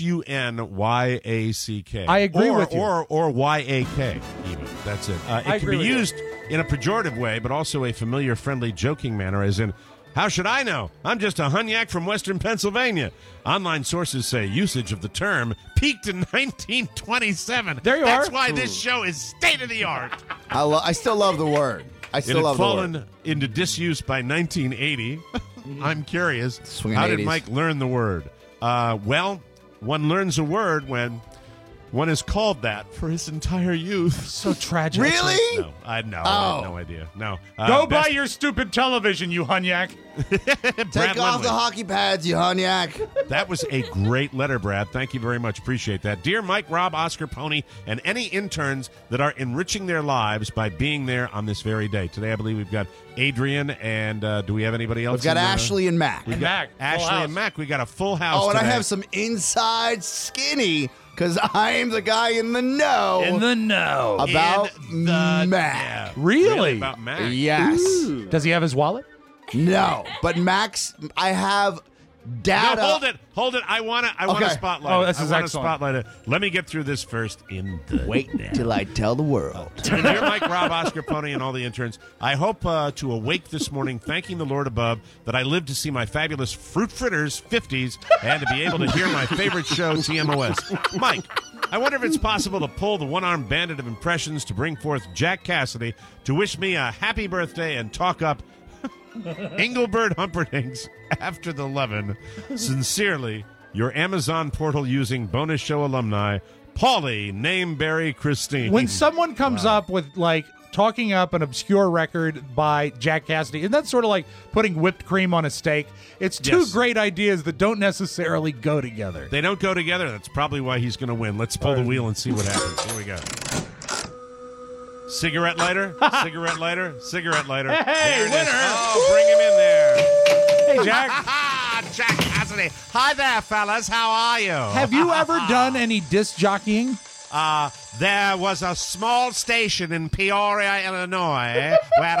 Hunyack.
I agree with you.
Or YAK, even. That's it. It can
agree
be
with you.
used in a pejorative way, but also a familiar, friendly, joking manner, as in, how should I know? I'm just a Hunyak from Western Pennsylvania. Online sources say usage of the term peaked in 1927.
There you
That's
are.
why this show is state of the art.
I still love the word. I
It
still
had
love the word.
fallen into disuse by 1980. I'm curious.
Swinging
How did
80s.
Mike learn the word? Well, one learns a word when one is called that for his entire youth.
So tragic.
Really?
No, I had
Oh.
no idea. No.
Go buy
best-
your stupid television, you Hunyak.
Brad
Take off
Lindley.
the hockey pads, you Hunyak.
That was a great letter, Brad. Thank you very much. Appreciate that. Dear Mike, Rob, Oscar, Pony, and any interns that are enriching their lives by being there on this very day. Today, I believe we've got Adrian, and do we have anybody else?
We've got
in,
Ashley and Mac.
We've
Mac,
got
full
Ashley
house.
and Mac. We got a full house
Oh, and
today.
I have some inside skinny because I'm the guy in the know
In the know.
about
In the-
Mac.
Yeah,
Really?
about Mac.
Yes.
Does he have his wallet?
No, but Max, I have data.
No, hold it. I want to
Okay.
spotlight.
Oh,
it.
this
I
is
wanna
excellent.
Spotlight it. Let me get through this first. In the
Wait till I tell the world.
And dear Mike, Rob, Oscar, Pony, and all the interns, I hope to awake this morning thanking the Lord above that I lived to see my fabulous Fruit Fritters 50s and to be able to hear my favorite show, TMOS. Mike, I wonder if it's possible to pull the one-armed bandit of impressions to bring forth Jack Cassidy to wish me a happy birthday and talk up Engelbert Humperdinck's After the 11. Sincerely, your Amazon portal using bonus show alumni, Paulie Nameberry Christine.
When someone comes up with, like, talking up an obscure record by Jack Cassidy, and that's sort of like putting whipped cream on a steak. It's two
Yes.
great ideas that don't necessarily go together.
They don't go together. That's probably why he's going to win. Let's pull the wheel and see what happens. Here we go. Cigarette lighter? Cigarette lighter? Cigarette lighter.
Hey,
there it
winner.
is. Oh, bring him in there.
Hey, Jack.
Jack Cassidy. Hi there, fellas. How are you?
Have you ever done any disc jockeying?
There was a small station in Peoria, Illinois, where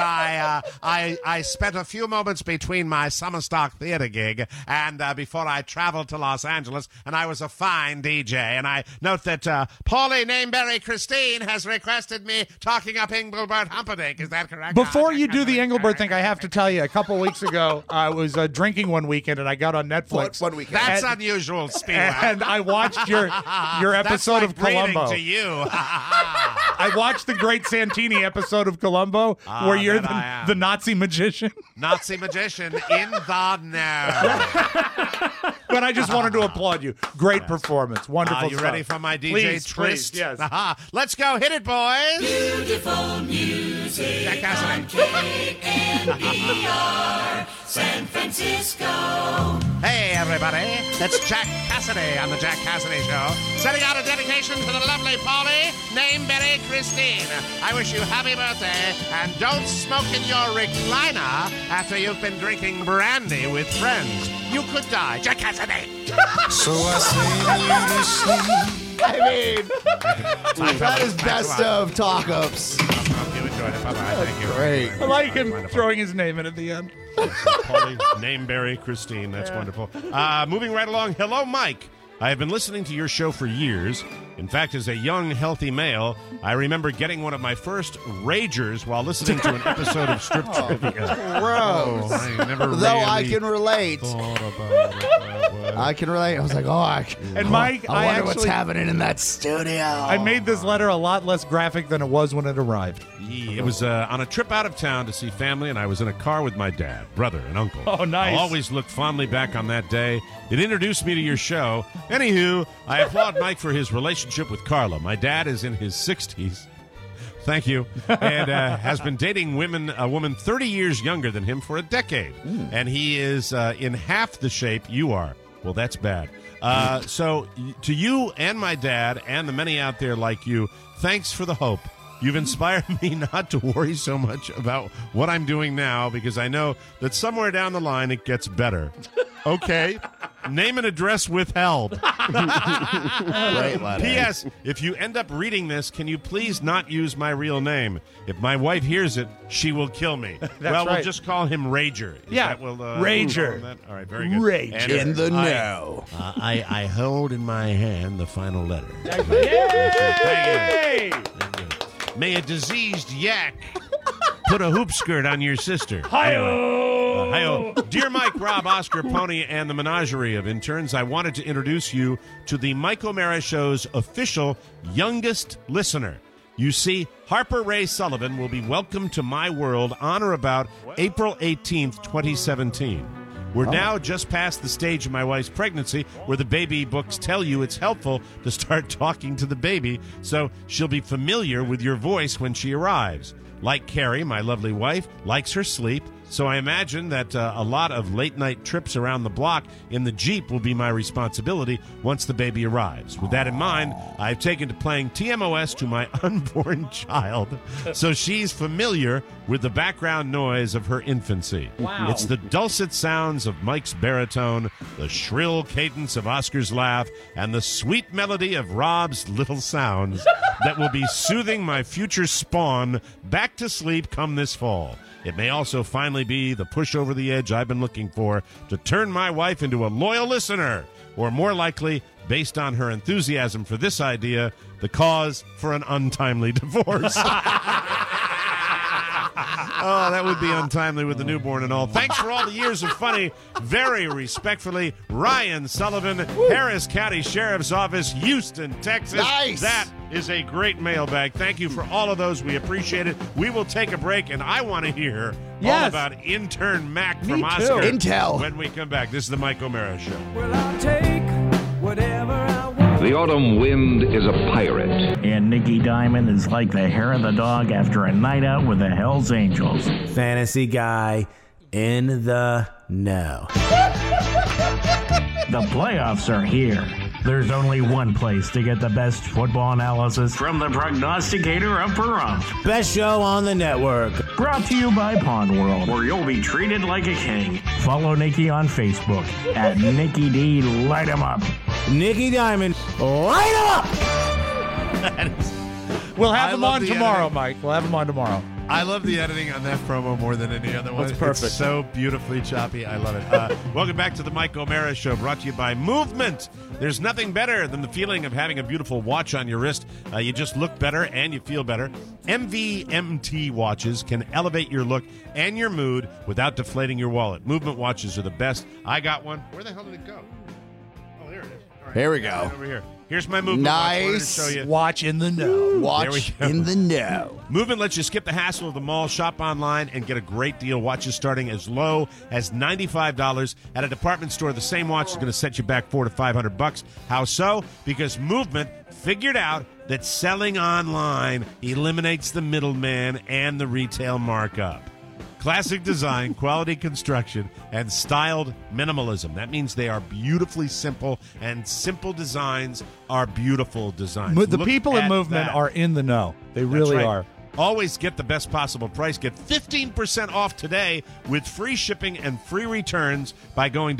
I spent a few moments between my summer stock theater gig and before I traveled to Los Angeles, and I was a fine DJ. And I note that Paulie Nameberry Christine has requested me talking up Engelbert Humperdinck. Is that correct?
Before you do the Engelbert thing, I have to tell you, a couple weeks ago, I was drinking one weekend, and I got on Netflix.
One weekend.
That's unusual, Speedway.
And I watched your episode
That's like
of Columbo.
breathing to you.
I watched the great Santini episode of Columbo where you're the Nazi magician.
Nazi magician in the know.
But I just wanted to applaud you. Great performance. Wonderful
You
stuff.
ready for my DJ
Please,
Trist?
please, yes.
Let's go. Hit it, boys.
Beautiful music
Jack Cassidy.
on KNBR, San Francisco.
Hey, everybody. It's Jack Cassidy on the Jack Cassidy Show. Sending out a dedication to the lovely Paulie Nameberry Christine. I wish you happy birthday, and don't smoke in your recliner after you've been drinking brandy with friends. You could die. Jack Cassidy.
So I say,
I mean, that is best of talk-ups.
You enjoyed it. Bye-bye. Thank you.
Great.
I like him throwing his name in at the end.
Paulie Nameberry Christine. That's wonderful. Moving right along. Hello, Mike. I have been listening to your show for years. In fact, as a young, healthy male, I remember getting one of my first ragers while listening to an episode of Strip Trivia.
Gross.
I never
Though
really
I can relate.
thought about it that way.
I can relate. I was like,
And Mike,
I wonder what's
actually-
happening in that studio.
I made this letter a lot less graphic than it was when it arrived.
It was on a trip out of town to see family, and I was in a car with my dad, brother, and uncle.
Oh, nice.
I'll always look fondly back on that day. It introduced me to your show. Anywho, I applaud Mike for his relationship with Carla. My dad is in his 60s. Thank you. And has been dating a woman 30 years younger than him for a decade. And he is in half the shape you are. Well, that's bad. So to you and my dad and the many out there like you, thanks for the hope. You've inspired me not to worry so much about what I'm doing now because I know that somewhere down the line it gets better. Okay. Name and address withheld.
Great letter.
P.S. If you end up reading this, can you please not use my real name? If my wife hears it, she will kill me. We'll
right.
just call him Rager.
Rager.
All right, very good.
Rager.
And,
In the know.
I hold in my hand the final letter.
Yay!
May a diseased yak put a hoop skirt on your sister.
Hi-oh!
Hi-oh. Dear Mike, Rob, Oscar, Pony, and the menagerie of interns, I wanted to introduce you to the Mike O'Mara Show's official youngest listener. You see, Harper Ray Sullivan will be welcomed to my world on or about April 18th, 2017. We're now just past the stage of my wife's pregnancy where the baby books tell you it's helpful to start talking to the baby so she'll be familiar with your voice when she arrives. Like Carrie, my lovely wife, likes her sleep, so I imagine that a lot of late-night trips around the block in the Jeep will be my responsibility once the baby arrives. With that in mind, I've taken to playing TMOS to my unborn child, so she's familiar with the background noise of her infancy.
Wow.
It's the dulcet sounds of Mike's baritone, the shrill cadence of Oscar's laugh, and the sweet melody of Rob's little sounds that will be soothing my future spawn back to sleep come this fall. It may also finally be the push over the edge I've been looking for to turn my wife into a loyal listener, or more likely, based on her enthusiasm for this idea, the cause for an untimely divorce. Oh, that would be untimely with the newborn and all. Thanks for all the years of funny. Very respectfully, Ryan Sullivan, Harris County Sheriff's Office, Houston, Texas.
Nice.
That is a great mailbag. Thank you for all of those. We appreciate it. We will take a break, and I want to hear all about intern Mac from Oscar
Intel.
when we come back. This is the Mike O'Mara Show.
well, I'll take whatever I want.
The autumn wind is a pirate.
And Nicky Diamond is like the hair of the dog after a night out with the Hells Angels.
Fantasy guy in the know.
The playoffs are here. There's only one place to get the best football analysis from the prognosticator of Pahrump.
Best show on the network.
Brought to you by Pond World, where you'll be treated like a king. Follow Nikki on Facebook at Nikki D. Light 'em up.
Nikki Diamond, light 'em up!
We'll have
I
him
love
on
the
tomorrow,
editing.
Mike. We'll have him on tomorrow.
I love the editing on that promo more than any other one.
That's perfect.
It's so beautifully choppy. I love it. Welcome back to the Mike O'Mara Show, brought to you by Movement. There's nothing better than the feeling of having a beautiful watch on your wrist. You just look better and you feel better. MVMT watches can elevate your look and your mood without deflating your wallet. Movement watches are the best. I got one. Where the hell did it go? Oh, there it is. All right.
Here we go.
Right over here. Here's my Movement watch. I wanted to
Nice.
show you.
Watch in the know.
Watch
There we go.
in the know.
Movement lets you skip the hassle of the mall, shop online, and get a great deal. Watches starting as low as $95 at a department store. The same watch is going to set you back $400 to $500. How so? Because Movement figured out that selling online eliminates the middleman and the retail markup. Classic design, quality construction, and styled minimalism. That means they are beautifully simple, and simple designs are beautiful designs.
The
Look
people in
at
Movement
that.
are in the know. They
That's
really
right.
are.
Always get the best possible price. Get 15% off today with free shipping and free returns by going to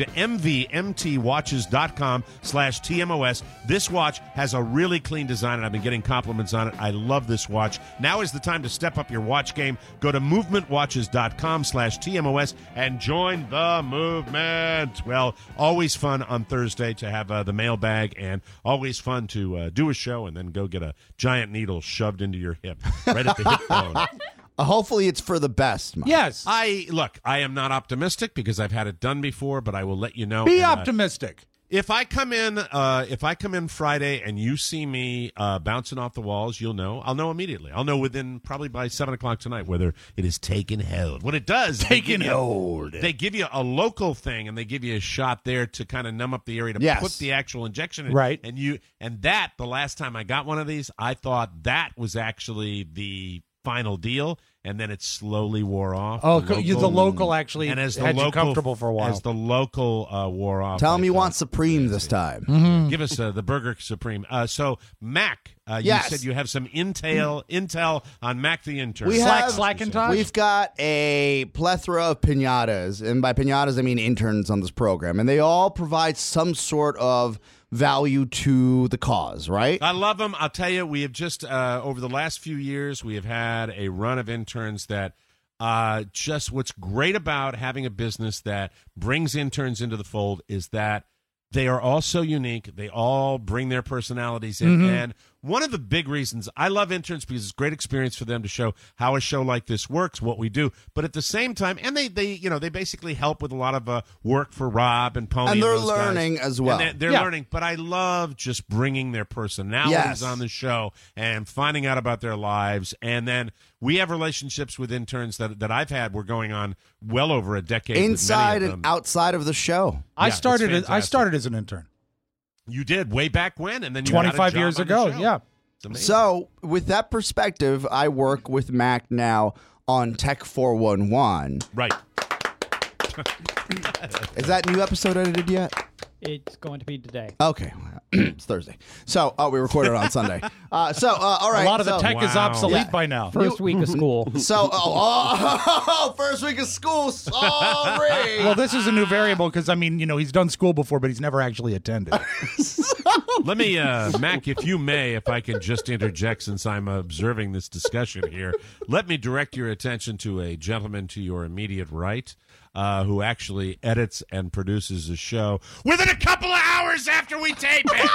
mvmtwatches.com/TMOS. This watch has a really clean design, and I've been getting compliments on it. I love this watch. Now is the time to step up your watch game. Go to movementwatches.com/TMOS and join the movement. Well, always fun on Thursday to have the mailbag, and always fun to do a show and then go get a giant needle shoved into your hip right at the hip bone.
Hopefully it's for the best, Mike.
Yes.
I am not optimistic because I've had it done before, but I will let you know.
Be
And,
optimistic.
If I come in Friday and you see me bouncing off the walls, you'll know. I'll know immediately. I'll know within probably by 7:00 tonight whether it is taken hold. What it does,
Taken hold.
They give you a local thing and they give you a shot there to kind of numb up the area to
Yes.
put the actual injection in.
Right.
And that the last time I got one of these, I thought that was actually the final deal, and then it slowly wore off.
Oh, the local actually
and as the
had you
local,
comfortable for a while.
As the local wore off.
Tell him
I
you
thought,
want Supreme this time.
Mm-hmm.
Give us the Burger Supreme. So Mac,
Yes.
you said you have some intel on Mac the intern.
We have
Slackintosh?
We've got a plethora of pinatas, and by pinatas I mean interns on this program, and they all provide some sort of value to the cause, right?
I love them. I'll tell you, we have just over the last few years, we have had a run of interns that just what's great about having a business that brings interns into the fold is that they are all so unique. They all bring their personalities in.
Mm-hmm.
And one of the big reasons I love interns because it's a great experience for them to show how a show like this works, what we do. But at the same time, and they basically help with a lot of work for Rob and Pony.
And they're
those guys.
learning as well.
And they're learning. But I love just bringing their personalities
Yes.
on the show and finding out about their lives. And then we have relationships with interns that I've had. We're going on well over a decade.
Inside
with many of
and
them.
outside of the show.
I
Yeah, it's
started
fantastic.
as an intern.
You did way back when, and then you got a
25
job
years
on the
ago.
show.
Yeah.
It's amazing.
So, with that perspective, I work with Mac now on Tech 411.
Right.
Is that new episode edited yet?
It's going to be today.
Okay. It's Thursday. So, we recorded it on Sunday. All right.
A lot of the
so-
tech is
Wow.
obsolete
Yeah.
by now.
First week of school.
So, first week of school. Sorry.
Well, this is a new variable because, he's done school before, but he's never actually attended.
Let me, Mac, if you may, if I can just interject since I'm observing this discussion here, let me direct your attention to a gentleman to your immediate right who actually edits and produces the show within a couple of hours after we tape it.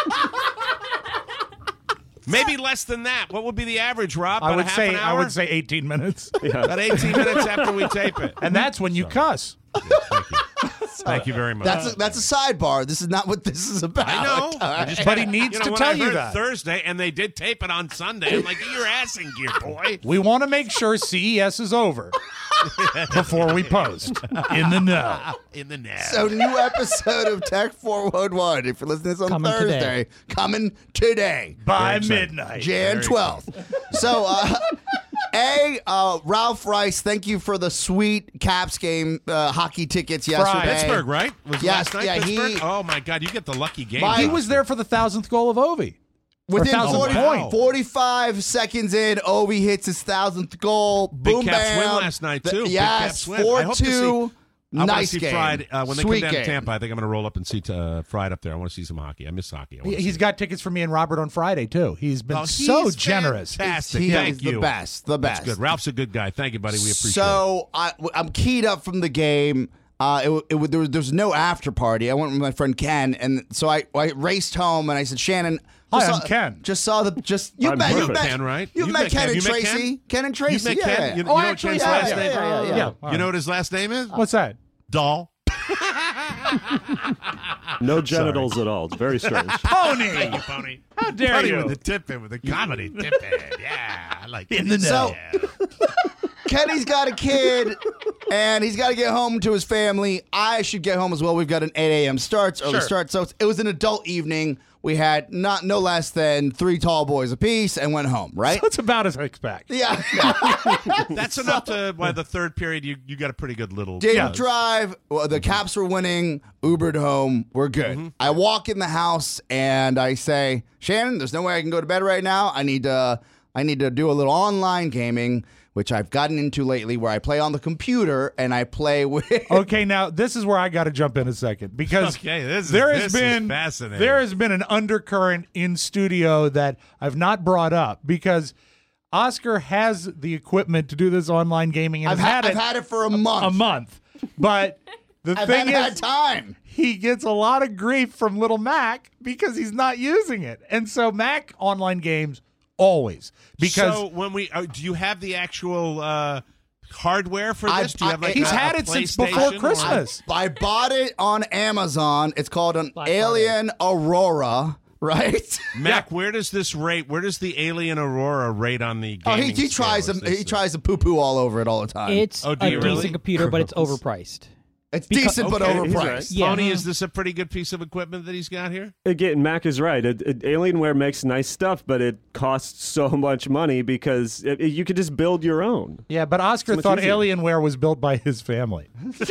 Maybe less than that. What would be the average, Rob? About a half an hour?
I would say 18 minutes.
About 18 minutes after we tape it.
And that's when you cuss.
Yes, thank you. Thank you very much.
That's a sidebar. This is not what this is about.
I know. I just
But he needs to
when
tell
I
you
heard
that.
Thursday, and they did tape it on Sunday. I'm like, get your ass in gear, boy.
We want to make sure CES is over before we post. In the know.
In the net.
So, new episode of Tech 411. If you're listening to this on
Coming
Thursday,
today.
coming today.
By
Very excited.
midnight.
Jan
Very
12th. So, Ralph Rice, thank you for the sweet Caps game hockey tickets yesterday.
Pittsburgh, right? Was
Yes,
last night
yeah,
Pittsburgh?
he-
Oh my God, you get the lucky game.
He was there for the 1,000th goal of Ovi.
Within
1,000th point.
45 seconds in, Ovi hits his 1,000th goal.
Big
Boom,
Caps
bam.
win last night, too. Big
Yes,
Caps win. I hope to
4-2.
see- I want to
Nice
see
game.
Fried when they
Sweet
come down to
game.
Tampa. I think I'm going to roll up and see Fried up there. I want to see some hockey. I miss hockey. I wanna see
He's got tickets for me and Robert on Friday, too. He's been
he's
so generous.
Fantastic.
He
Thank
is
you.
the best. The best.
That's good. Ralph's a good guy. Thank you, buddy. We appreciate it.
So I'm keyed up from the game. There was no after party. I went with my friend Ken, and so I raced home and I said, Shannon.
Hi,
just
I'm Ken.
Just saw the you
I'm
met
perfect.
Ken, right?
You
You've
met
met
Ken
Ken.
and
You met
Tracy.
Ken?
Ken and Tracy.
You met
yeah.
Ken? You
Oh,
know what
actually,
Ken's last name?
yeah.
You know what his last name is?
What's that?
Doll.
No genitals at all. It's very strange.
Pony.
Thank you, Pony.
How dare
Funny
you?
with the tip in, with the comedy tip in. Yeah, I like
In
it.
the
So-
know.
Kenny's got a kid, and he's got to get home to his family. I should get home as well. We've got an 8 a.m. early start. So it was an adult evening. We had no less than 3 tall boys apiece and went home, right?
That's about as I expect.
Yeah.
That's enough to, by the third period, you got a pretty good little...
Didn't drive. Well, the Caps were winning. Ubered home. We're good. I walk in the house, and I say, Shannon, there's no way I can go to bed right now. I need to do a little online gaming, which I've gotten into lately, where I play on the computer and I play with.
Okay, now this is where I got to jump in a second because
Okay, this
has
is
been
fascinating.
there has been an undercurrent in studio that I've not brought up because Oscar has the equipment to do this online gaming and
I've had it for a month.
But the
I've
thing
had
is,
time.
he gets a lot of grief from little Mac because he's not using it, and so Mac online games always because.
So when we... do you have the actual... hardware for this? Do you have like
he's
a
had it since
PlayStation
before
or-
Christmas.
I bought it on Amazon. It's called an Alien Aurora, right?
Mac, where does this rate? Where does the Alien Aurora rate on the
Oh,
gaming
he tries
scale?
to poo poo all over it all the time.
It's
Oh, do
a
you
decent
really?
computer, but it's overpriced.
It's
Because-
decent but
Okay,
he's
overpriced.
right.
Yeah.
Tony, is this a pretty good piece of equipment that he's got here?
Again, Mac is right. Alienware makes nice stuff, but it costs so much money because you could just build your own.
Yeah, but Oscar
much
thought
easier.
Alienware was built by his family.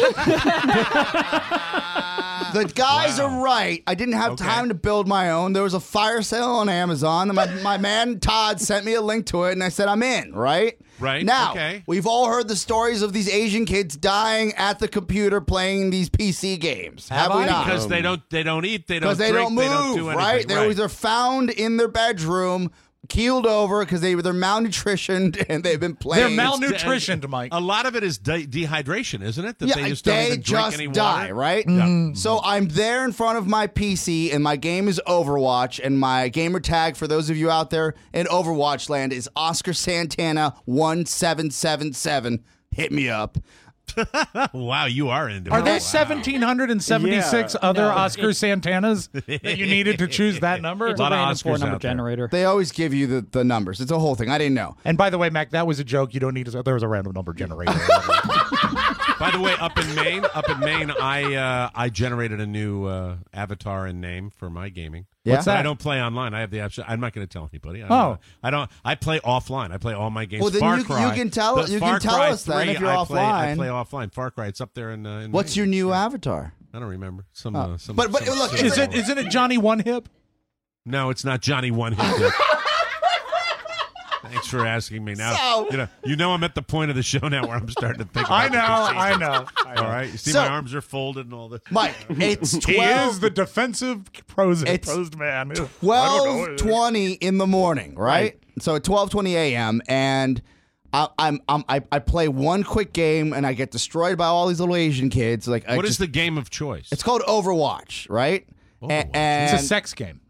The guys are right. I didn't have
Okay.
time to build my own. There was a fire sale on Amazon. And my man Todd sent me a link to it, and I said, I'm in, right?
Right,
Now,
okay.
we've all heard the stories of these Asian kids dying at the computer playing these PC games. Have we
I?
not?
Because they don't eat, they don't
Because
drink,
they don't move,
they don't do anything.
right? They're found in their bedroom, keeled over because they're malnutritioned and they've been
They're
playing.
malnutritioned, Mike.
A lot of it is dehydration, isn't it? That
Yeah,
they just don't even drink any
die,
water?
right?
Yeah.
So I'm there in front of my PC, and my game is Overwatch, and my gamer tag, for those of you out there in Overwatch land, is Oscar Santana 1777. Hit me up.
Wow, you are into
Are
it.
there
Wow.
1,776 other
No,
Oscar Santanas that you needed to choose that number?
It's a
lot of
random
Oscars
4-number
out there.
generator.
They always give you the numbers. It's a whole thing. I didn't know.
And by the way, Mac, that was a joke. You don't need to. There was a random number generator.
By the way, up in Maine, I generated a new avatar and name for my gaming.
Yeah? What's
But
that?
I don't play online. I have the option. I'm not going to tell anybody.
Oh.
I don't. I play offline. I play all my games.
Well, then
Far
you
Cry,
can tell-
the
you can
Far
tell
Cry
us then
3,
if you're
I
offline.
play offline. Far Cry. It's up there in.
What's your new avatar?
I don't remember. Some.
But
some
look,
silly
Is
one.
isn't it Johnny One Hip?
No, it's not Johnny One Hit. Thanks for asking me. Now
So-
you know I'm at the point of the show now where I'm starting to think.
I
About
know,
the
I
procedures.
know.
All right, you see
So-
my arms are folded and all this.
Mike, it's 12.
He is the defensive prosed
It's
man.
12:20 in the morning, right? So at 12:20 a.m. and I play one quick game and I get destroyed by all these little Asian kids. Like,
What is the game of choice?
It's called Overwatch, right?
Overwatch.
And
It's a sex game.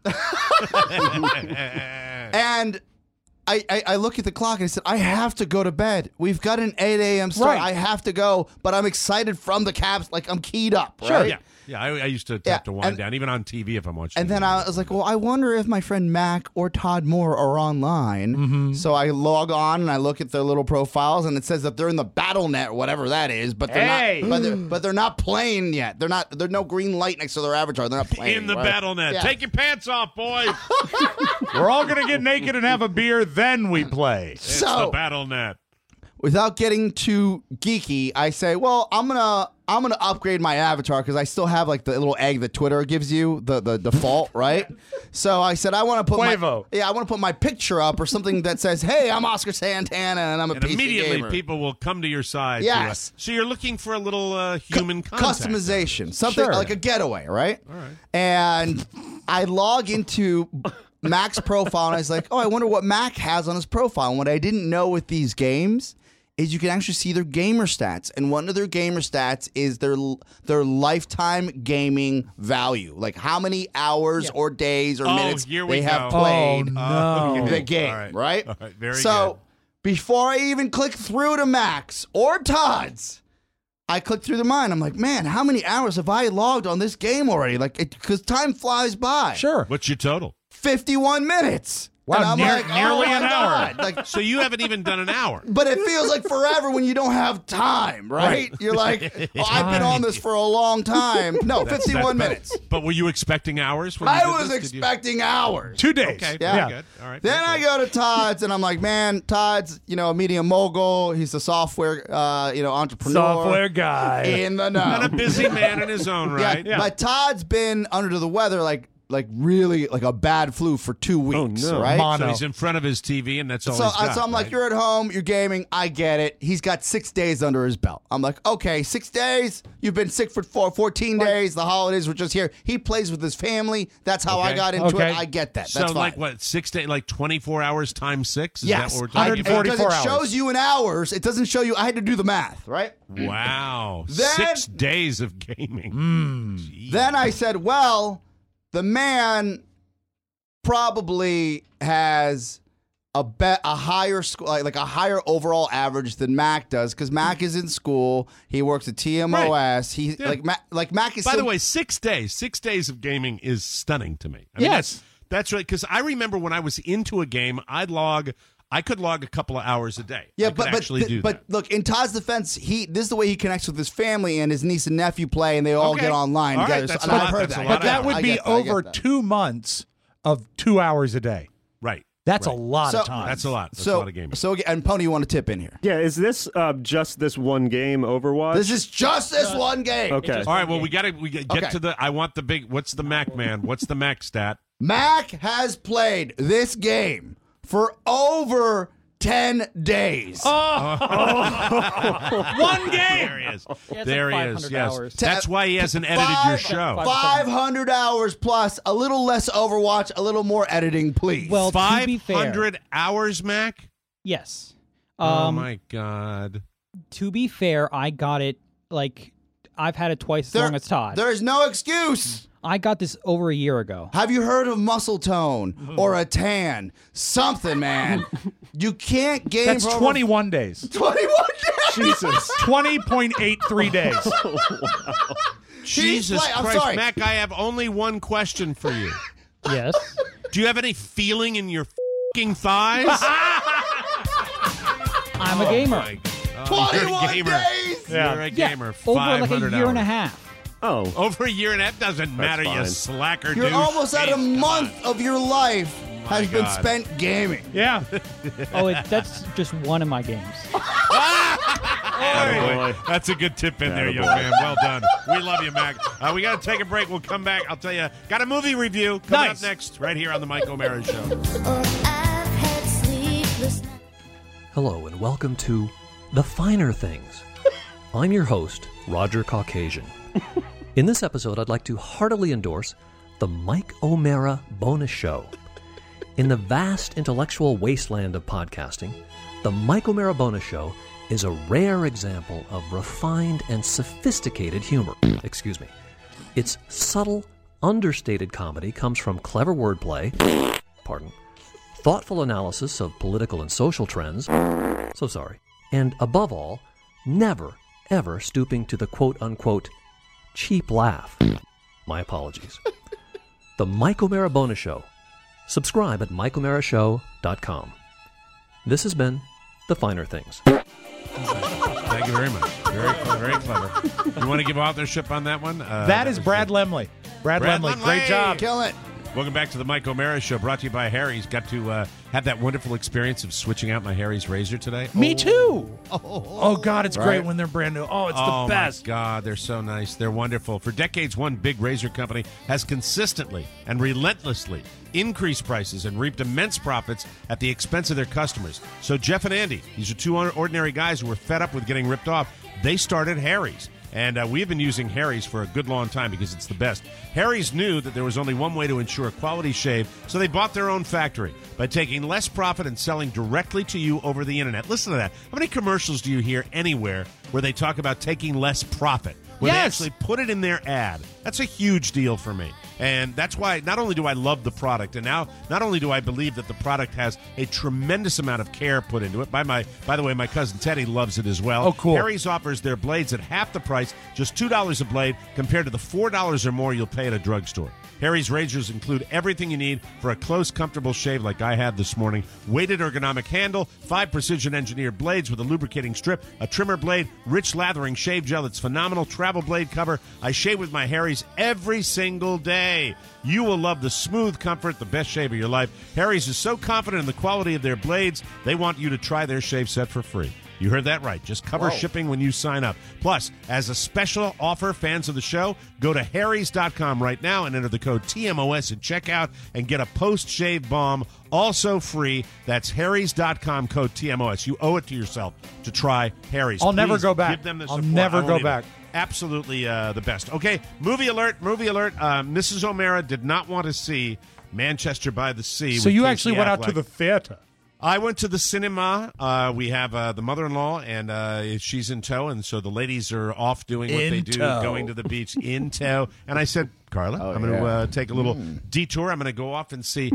and I look at the clock and I said, I have to go to bed. We've got an 8 a.m. start.
Right.
I have to go, but I'm excited from the Caps. Like, I'm keyed up,
Sure.
right?
Yeah, I used to
Yeah,
have to wind
and-
down, even on TV if I'm watching.
And then I was like, well, I wonder if my friend Mac or Todd Moore are online.
Mm-hmm.
So I log on and I look at their little profiles, and it says that they're in the BattleNet or whatever that is, but they're
Hey!
not. But they're not playing yet. They're not. There's no green light next to their avatar. They're not playing
in the
right?
BattleNet.
Yeah.
Take your pants off, boys.
We're all gonna get naked and have a beer, then we play.
It's the BattleNet.
Without getting too geeky, I say, well, I'm gonna upgrade my avatar because I still have like the little egg that Twitter gives you, the default, right? So I said I want to put I want to put my picture up or something that says, "Hey, I'm Oscar Santana and I'm a PC
immediately
gamer."
people will come to your side.
Yes.
So you're looking for a little human contact.
Customization, something
Sure.
like a getaway, right?
All right.
And I log into Mac's profile and I was like, oh, I wonder what Mac has on his profile. And what I didn't know with these games is you can actually see their gamer stats. And one of their gamer stats is their lifetime gaming value. Like how many hours or days or minutes they have played the game, right?
All right. Very
so before I even click through to Mac's or Todd's, I clicked through the mine. I'm like, man, how many hours have I logged on this game already? Like, because time flies by.
Sure.
What's your total?
51 minutes.
Wow,
and I'm like,
nearly
oh
an
my
hour.
God. Like,
So you haven't even done an hour.
but it feels like forever when you don't have time, right? You're like, oh, I've been on this for a long time. No, 51 minutes.
But were you expecting hours? When you
I
did
was
this? Did you-
expecting hours.
2 days.
Okay.
Yeah.
Very good. All right.
Then I go to Todd's and I'm like, man, Todd's, a media mogul. He's a software, entrepreneur.
Software guy.
In the know.
And a busy man in his own right.
Yeah. But Todd's been under the weather, like really like a bad flu for 2 weeks, right?
So he's in front of his TV, and that's all
So,
he's got,
so I'm like, you're at home, you're gaming, I get it. He's got 6 days under his belt. I'm like, okay, 6 days? You've been sick for 14 days. The holidays were just here. He plays with his family. That's how I got into it. I get that.
So
That's
like
fine.
what, 6 days, like 24 hours times 6? Is
Yes,
that what we're talking about?
because it shows you in hours. It doesn't show you. I had to do the math, right?
Wow.
Then-
6 days of gaming.
Then I said, well, the man probably has a higher school, like a higher overall average than Mac does, because Mac is in school. He works at TMOS. He like Mac is.
By the way, 6 days. 6 days of gaming is stunning to me. I mean,
Yes.
that's right. Because I remember when I was into a game, I could log a couple of hours a day.
Yeah,
I could actually do that.
look, in Todd's defense, this is the way he connects with his family, and his niece and nephew play, and they all
Okay.
get online
All right,
together.
that's
So-
a
and
lot-
I've heard
that's a
that.
lot
But that
of
would
hours.
be
I get that, I
over
get that.
2 months of 2 hours a day.
Right.
That's
Right.
a lot
So-
of time.
That's a lot. That's a lot of gaming.
So, and Pony, you want to tip in here?
Yeah, is this just this one game, Overwatch?
This is just this one game.
Okay.
All right. Well, we get
Okay.
to the. I want the big. What's the Mac man? What's the Mac stat?
Mac has played this game for over 10 days.
One game.
There he is.
Yeah, it's
There
like
he is.
500
Yes.
hours.
That's why he hasn't edited your show.
500 hours plus, a little less Overwatch, a little more editing, please.
Well, to be fair,
500 hours, Mac.
yes.
Oh my God.
To be fair, I got it like I've had it twice as long as Todd.
There is no excuse.
I got this over a year ago.
Have you heard of muscle tone or a tan? Something, man. You can't game
That's
for over
21 days.
21 days.
Jesus.
20.83 days.
Jesus
playing- I'm
Christ,
sorry.
Mac! I have only one question for you.
Yes.
Do you have any feeling in your f***ing thighs?
I'm a gamer.
You're a
21
gamer.
days.
Yeah.
You're a
Yeah,
gamer.
over like
500
a year
hours.
and a half.
Oh.
Over a year and a half doesn't matter, you
fine.
slacker
You're
douche.
almost at a
Jeez, come
month
on.
of your life has been
God.
spent gaming.
Yeah.
Oh, that's just one of my games.
Attaboy. That's a good tip in there, young man. Well done. We love you, Mac. We got to take a break. We'll come back. I'll tell you. Got a movie review coming
Nice.
up next, right here on the Mike O'Mara Show.
Hello and welcome to The Finer Things. I'm your host, Roger Caucasian. In this episode, I'd like to heartily endorse the Mike O'Mara Bonus Show. In the vast intellectual wasteland of podcasting, the Mike O'Mara Bonus Show is a rare example of refined and sophisticated humor. Excuse me. Its subtle, understated comedy comes from clever wordplay, thoughtful analysis of political and social trends, and above all, never, ever stooping to the quote-unquote cheap laugh. My apologies. The Mike O'Mara Bonus Show. Subscribe at MikeO'MaraShow.com. This has been The Finer Things.
Thank you very much. Very clever. You want to give authorship on that one?
That is Brad Lemley. Brad Lemley. Great job.
Kill it.
Welcome back to the Mike O'Mara Show, brought to you by Harry's. Got to have that wonderful experience of switching out my Harry's razor today.
Me too. Oh, God, it's great when they're brand new. Oh, it's the best.
Oh, my God, they're so nice. They're wonderful. For decades, one big razor company has consistently and relentlessly increased prices and reaped immense profits at the expense of their customers. So Jeff and Andy, these are two ordinary guys who were fed up with getting ripped off. They started Harry's. And we've been using Harry's for a good long time because it's the best. Harry's knew that there was only one way to ensure a quality shave, so they bought their own factory by taking less profit and selling directly to you over the internet. Listen to that. How many commercials do you hear anywhere where they talk about taking less profit? Where they actually put it in their ad. That's a huge deal for me. And that's why not only do I love the product, and now not only do I believe that the product has a tremendous amount of care put into it. By the way, my cousin Teddy loves it as well.
Oh, cool.
Harry's offers their blades at half the price, just $2 a blade, compared to the $4 or more you'll pay at a drugstore. Harry's razors include everything you need for a close, comfortable shave like I had this morning. Weighted ergonomic handle, 5 precision-engineered blades with a lubricating strip, a trimmer blade, rich lathering shave gel. It's phenomenal. Travel blade cover. I shave with my Harry's every single day. You will love the smooth comfort, the best shave of your life. Harry's is so confident in the quality of their blades, they want you to try their shave set for free. You heard that right. Just cover shipping when you sign up. Plus, as a special offer, fans of the show, go to harrys.com right now and enter the code TMOS at checkout and get a post-shave balm also free. That's harrys.com, code TMOS. You owe it to yourself to try Harry's.
I'll never go back.
Give them the
I'll
support.
never
I
go
won't
back.
either. Absolutely the best. Okay, movie alert. Mrs. O'Mara did not want to see Manchester by the Sea.
So
with
you
Casey
actually went out to
Affleck.
the theater.
I went to the cinema. We have the mother-in-law, and she's in tow, and so the ladies are off doing what they do, going to the beach in tow. And I said, Carla, I'm going to take a little detour. I'm going to go off and see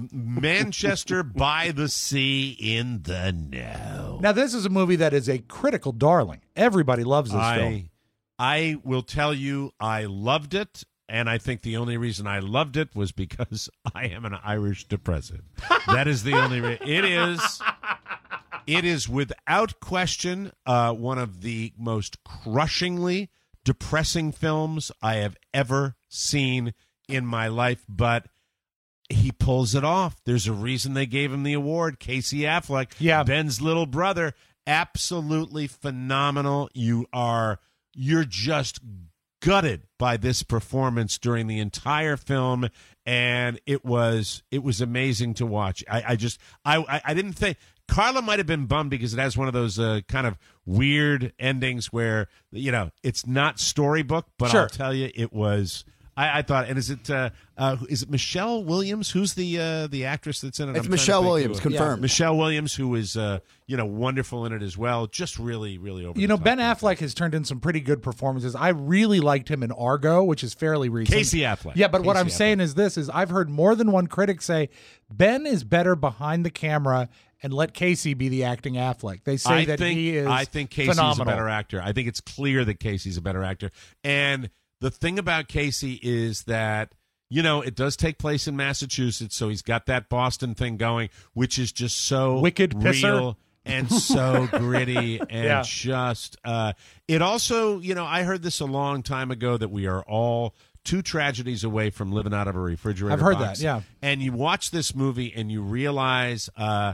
Manchester by the Sea in the know.
Now, this is a movie that is a critical darling. Everybody loves this film.
I will tell you, I loved it. And I think the only reason I loved it was because I am an Irish depressive. That is the only reason. It is without question one of the most crushingly depressing films I have ever seen in my life. But he pulls it off. There's a reason they gave him the award. Casey Affleck, Ben's little brother, absolutely phenomenal. You're just gutted by this performance during the entire film, and it was amazing to watch. I didn't think Carla might have been bummed because it has one of those kind of weird endings where it's not storybook, but
Sure.
I'll tell you it was. I thought, and is it Michelle Williams? Who's the actress that's in it?
It's Michelle Williams, confirmed.
Michelle Williams, who is wonderful in it as well. Just really, really over.
Ben Affleck has turned in some pretty good performances. I really liked him in Argo, which is fairly recent.
Casey Affleck.
Yeah, but what
Casey
I'm
Affleck.
saying is I've heard more than one critic say Ben is better behind the camera and let Casey be the acting Affleck. They say he is
I think Casey's
phenomenal.
a better actor. I think it's clear that Casey's a better actor. And the thing about Casey is that, it does take place in Massachusetts, so he's got that Boston thing going, which is just so
Wicked
real
pisser.
and so gritty and just it also, I heard this a long time ago that we are all two tragedies away from living out of a refrigerator
I've heard
box.
that, yeah.
And you watch this movie and you realize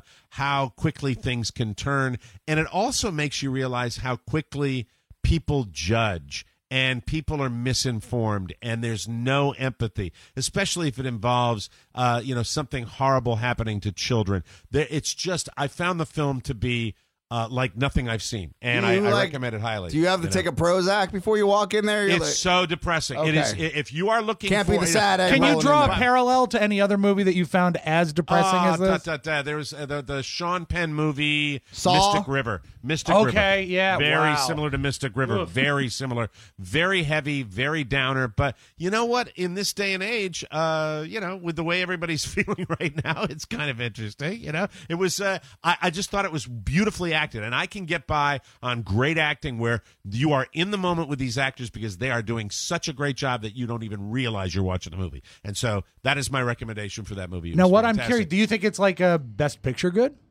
how quickly things can turn, and it also makes you realize how quickly people judge. And people are misinformed, and there's no empathy, especially if it involves, something horrible happening to children. It's just, I found the film to be like nothing I've seen, and I recommend it highly.
Do you have to take a Prozac before you walk in there?
It's so depressing.
Okay.
It is. If you are looking
Can't
for
be the sad egg
Can you
rolling
draw
in
a
there.
parallel to any other movie that you found as depressing as this?
There was the Sean Penn movie,
Saw?
Mystic River.
Okay, yeah,
Very
wow.
similar to Mystic River. Very similar. Very heavy, very downer. But you know what? In this day and age, with the way everybody's feeling right now, it's kind of interesting. It was. I just thought it was beautifully acted, and I can get by on great acting where you are in the moment with these actors because they are doing such a great job that you don't even realize you're watching the movie. And so that is my recommendation for that movie. It
Now,
was
what I'm
fantastic.
curious, do you think it's like a Best Picture good?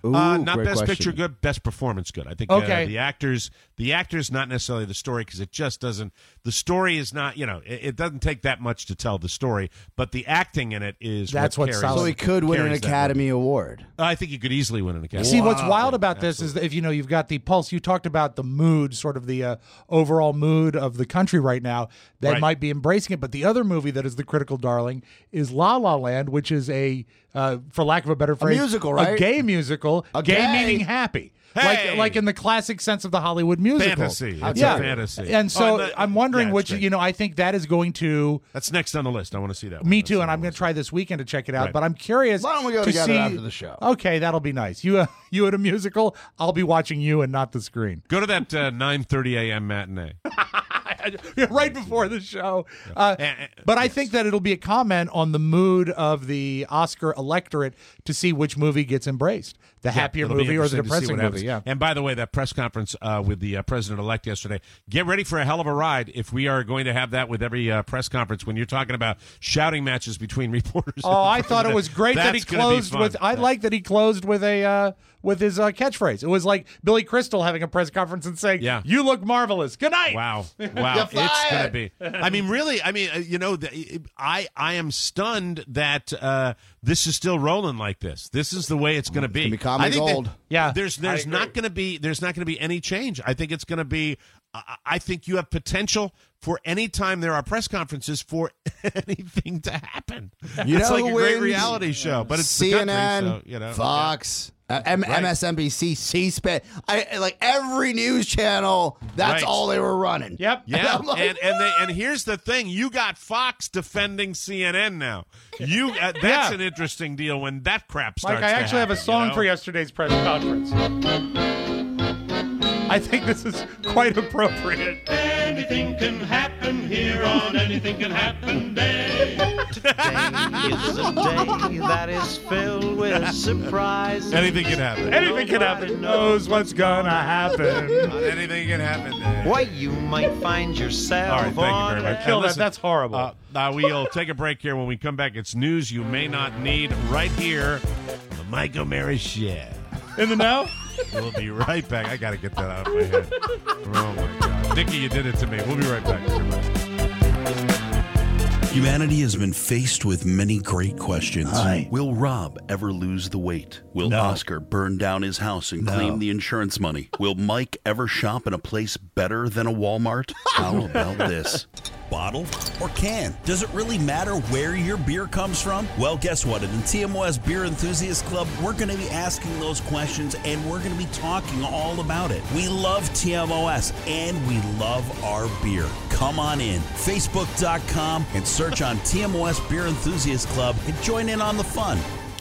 Ooh,
not
great
best
question.
picture good, best performance good. I think
Okay.
the actors, not necessarily the story, because it just doesn't. The story is not, it doesn't take that much to tell the story, but the acting in it is.
That's
what
what's
carries,
solid.
So he could win an
carries that
Academy
movie.
Award.
I think he could easily win an Academy.
See,
Award.
what's wild about this is that if you've got the pulse. You talked about the mood, sort of the overall mood of the country right now. That
Right.
might be embracing it. But the other movie that is the critical darling is La La Land, which is for lack of a better phrase,
musical, right?
A gay musical.
A
gay
gay.
meaning happy.
Hey!
Like in the classic sense of the Hollywood musical.
Fantasy. It's
yeah.
a fantasy.
And so
and
I'm wondering
yeah,
which,
it's great.
I think that is going to.
That's next on the list. I want to see that one.
Me
That's
too,
on
and
the
I'm going to
list.
try this weekend to check it out.
Right.
But I'm curious.
Why don't we go
to
together
see,
after the show?
Okay, that'll be nice. You at a musical, I'll be watching you and not the screen.
Go to that 9:30 a.m. matinee.
Right before the show. But I think that it'll be a comment on the mood of the Oscar electorate to see which movie gets embraced. The happier
it'll be
movie or the
interesting to see
depressing
what happens.
movie. Yeah.
And by the way, that press conference with the president-elect yesterday, get ready for a hell of a ride if we are going to have that with every press conference when you're talking about shouting matches between reporters.
Oh, I thought it was great that he
That's gonna be
closed
fun.
with. I like that he closed with with his catchphrase. It was like Billy Crystal having a press conference and saying,
Yeah.
"You look marvelous. Good night."
Wow.
You're
It's going to
fired.
be. I mean, really, I am stunned that this is still rolling like this. This is the way it's going to be.
gonna be comedy
I think that
gold.
Yeah,
There's
I
not going to be any change. I think it's going to be I think you have potential for any time there are press conferences for anything to happen.
You
It's
know
like
who
a great
wins?
reality show, but it's
CNN,
the country, so,
Fox, MSNBC, C-SPAN. Like every news channel, that's
Right.
all they were running.
Yep.
Yeah,
I'm like,
and here's the thing: you got Fox defending CNN now. You that's
Yeah.
an interesting deal when that crap starts.
Mike, I
to
actually have a
happen,
song for yesterday's press conference. I think this is quite appropriate.
Anything can happen here on Anything Can Happen Day.
Today is a day that is filled with surprises.
Anything can happen.
Anything can happen. Knows what's gonna happen.
Anything can happen. Dave.
Why, you might find yourself
All right, thank you
on
very much.
Kill
And
that.
listen,
That's horrible.
We'll take a break here. When we come back, it's news you may not need right here. The Mike O'Mara Show.
In the know?
We'll be right back. I got to get that out of my head. Oh, my God. Nikki, you did it to me. We'll be right back.
Humanity has been faced with many great questions. Will Rob ever lose the weight? Will Oscar burn down his house and claim the insurance money? Will Mike ever shop in a place better than a Walmart? How about this? Bottle or can? Does it really matter where your beer comes from? Well, guess what? At the TMOS Beer Enthusiast Club, we're going to be asking those questions and we're going to be talking all about it. We love TMOS and we love our beer. Come on in, Facebook.com and search on TMOS Beer Enthusiast Club and join in on the fun.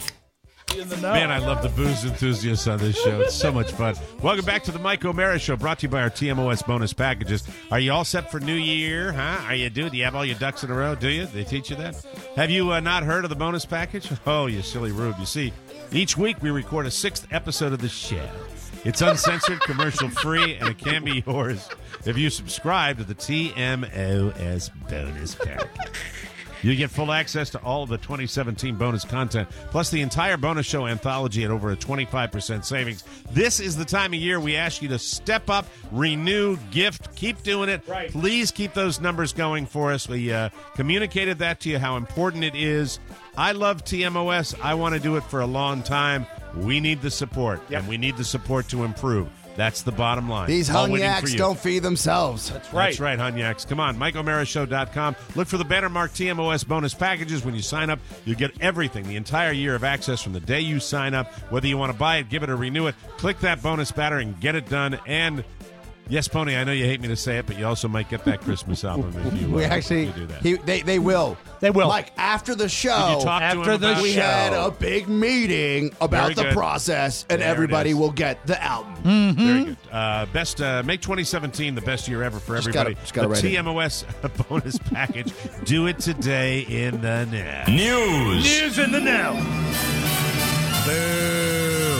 Man, I love the booze enthusiasts on this show. It's so much fun. Welcome back to the Mike O'Mara Show, brought to you by our TMOS bonus packages. Are you all set for New Year? Huh? Are you do? Do you have all your ducks in a row? Do you? They teach you that? Have you not heard of the bonus package? Oh, you silly rube. You see, each week we record a 6th episode of the show. It's uncensored, commercial-free, and it can be yours if you subscribe to the TMOS bonus package. You get full access to all of the 2017 bonus content, plus the entire bonus show anthology at over a 25% savings. This is the time of year we ask you to step up, renew, gift, keep doing it.
Right.
Please keep those numbers going for us. We communicated that to you, how important it is. I love TMOS. I want to do it for a long time. We need the support, and we need the support to improve. That's the bottom line.
these
All waiting for
hunyaks
you.
don't feed themselves.
That's right.
That's right, Hunyaks. Come on, MikeO'MaraShow.com. Look for the banner marked TMOS bonus packages. When you sign up, you get everything, the entire year of access from the day you sign up. Whether you want to buy it, give it, or renew it, click that bonus banner and get it done. And yes, Pony, I know you hate me to say it, but you also might get that Christmas album if you,
We
if
actually,
you do that.
they will.
They will.
Like after the show,
Did you talk to
After
him
the
about
we
it?
show.
had a big meeting about
Very
the
good.
process, and
There it
everybody
is.
will get the album.
Very good. Best make 2017 the best year ever for
Just
everybody.
gotta
the
write it.
TMOS bonus package. Do it today in the now.
News in the know.
Boo.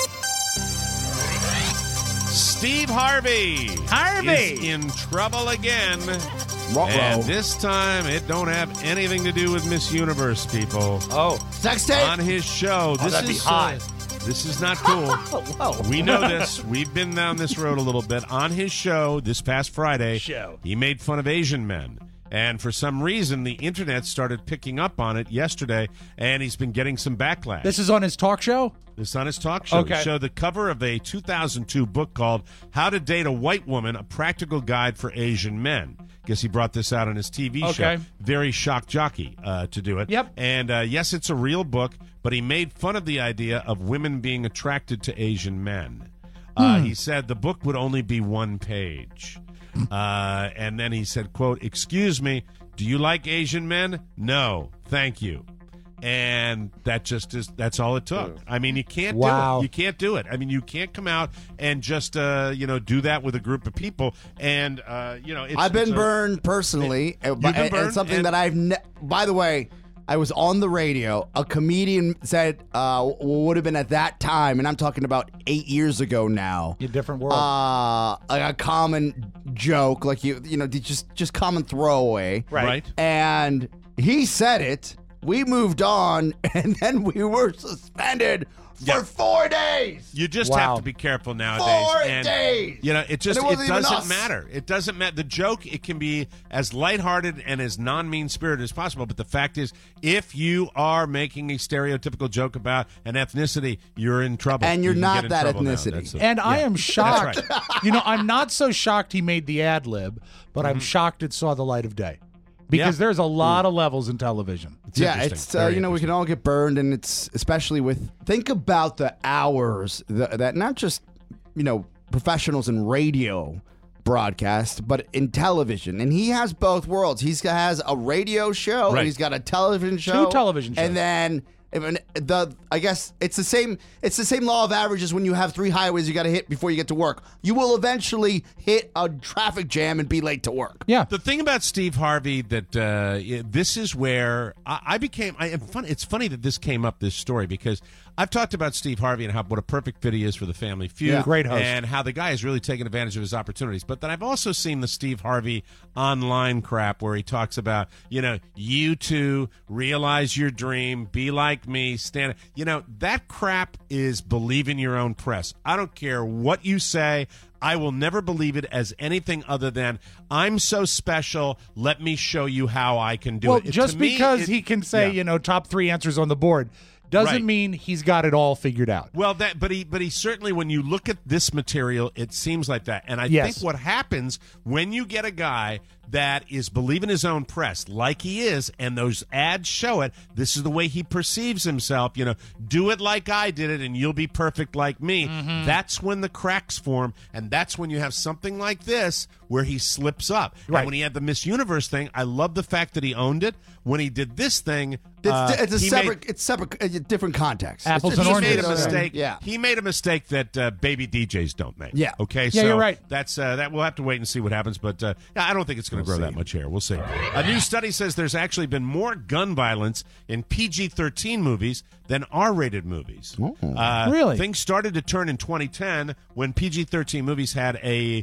Steve Harvey is in trouble again. And this time, it don't have anything to do with Miss Universe, people.
Oh,
sex tape
On his show, this
that'd be
is
hot.
This is not cool. We know this. We've been down this road a little bit. On his show this past Friday, he made fun of Asian men. And for some reason, the internet started picking up on it yesterday, and he's been getting some backlash.
This is on his talk show?
This is on his talk show.
Okay.
He showed the cover of a 2002 book called How to Date a White Woman, A Practical Guide for Asian Men. Guess he brought this out on his TV show. Very shock jockey to do it.
Yep.
And yes, it's a real book, but he made fun of the idea of women being attracted to Asian men. He said the book would only be one page. And then he said, quote, "Excuse me, do you like Asian men? No, thank you." And that's all it took. I mean, you can't do it. You can't do it. I mean, you can't come out and just, do that with a group of people. And,
I've been burned personally.
You've been burned,
and something that I've, by the way, I was on the radio. A comedian said, would have been at that time, and I'm talking about 8 years ago now.
A different world.
A common joke, like just common throwaway.
Right.
And he said it. We moved on, and then we were suspended for 4 days.
You just have to be careful nowadays.
4 days.
It doesn't matter. It doesn't matter. The joke, it can be as lighthearted and as non-mean-spirited as possible, but the fact is, if you are making a stereotypical joke about an ethnicity, you're in trouble.
And you're
You can
not
get in
that
trouble now.
ethnicity.
I am shocked.
That's right.
I'm not so shocked he made the ad lib, but I'm shocked it saw the light of day. Because there's a lot of levels in television.
It's we can all get burned, and it's especially think about the hours that not just professionals in radio broadcast, but in television. And he has both worlds. He has a radio show, and he's got a television show.
2 television shows.
And then I guess it's the same law of averages. When you have 3 highways you got to hit before you get to work, you will eventually hit a traffic jam and be late to work.
Yeah.
The thing about Steve Harvey that this is where it's funny that this came up, this story, because I've talked about Steve Harvey and what a perfect fit he is for the Family Feud.
Yeah. Great host.
And how the guy has really taken advantage of his opportunities. But then I've also seen the Steve Harvey online crap where he talks about, you two realize your dream, be like me, stand. That crap is believe in your own press. I don't care what you say. I will never believe it as anything other than I'm so special. Let me show you how I can do it.
Just because he can say, top 3 answers on the board doesn't mean he's got it all figured out.
Well, but he certainly, when you look at this material, it seems like that. And I think what happens when you get a guy that is believing his own press, like he is, and those ads show it, this is the way he perceives himself, do it like I did it and you'll be perfect like me.
Mm-hmm.
That's when the cracks form, and that's when you have something like this where he slips up.
Right.
And when he had the Miss Universe thing, I love the fact that he owned it. When he did this thing,
it's different context.
Apples and
he
oranges.
made a mistake.
Yeah.
He made a mistake that baby DJs don't make.
Yeah.
Okay.
Yeah,
so
you're right.
That's that. We'll have to wait and see what happens. But I don't think it's going to grow that much hair. We'll see. A new study says there's actually been more gun violence in PG-13 movies than R-rated movies.
Really?
Things started to turn in 2010 when PG-13 movies had a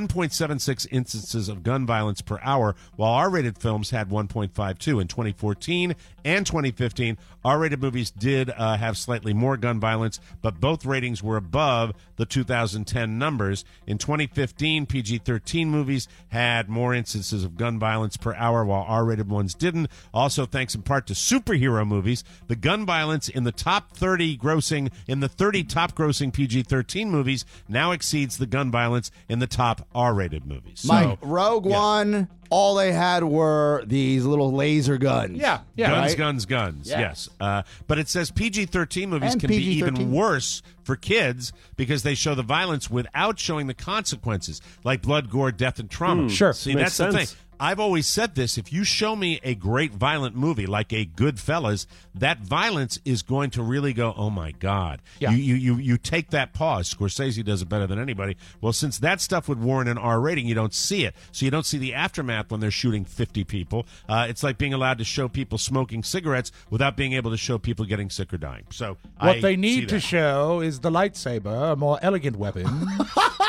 1.76 instances of gun violence per hour, while R-rated films had 1.52. In 2014 and 2015, R-rated movies did have slightly more gun violence, but both ratings were above the 2010 numbers. In 2015, PG-13 movies had more instances of gun violence per hour, while R-rated ones didn't. Also, thanks in part to superhero movies, the gun violence in the top 30 grossing, in the 30 top grossing PG-13 movies now exceeds the gun violence in the top R-rated movies.
Mike, Rogue One, all they had were these little laser guns.
Yeah.
Guns. Yes. But it says PG-13 movies
And
can be
PG-13.
even worse for kids because they show the violence without showing the consequences, like blood, gore, death, and trauma.
Sure.
See,
Makes
that's the
sense.
thing. I've always said this. If you show me a great violent movie like a Goodfellas, that violence is going to really go, oh, my God.
Yeah.
You take that pause. Scorsese does it better than anybody. Well, since that stuff would warrant an R rating, you don't see it. So you don't see the aftermath when they're shooting 50 people. It's like being allowed to show people smoking cigarettes without being able to show people getting sick or dying. So
What
I
they
see
need to
that.
show is the lightsaber, a more elegant weapon.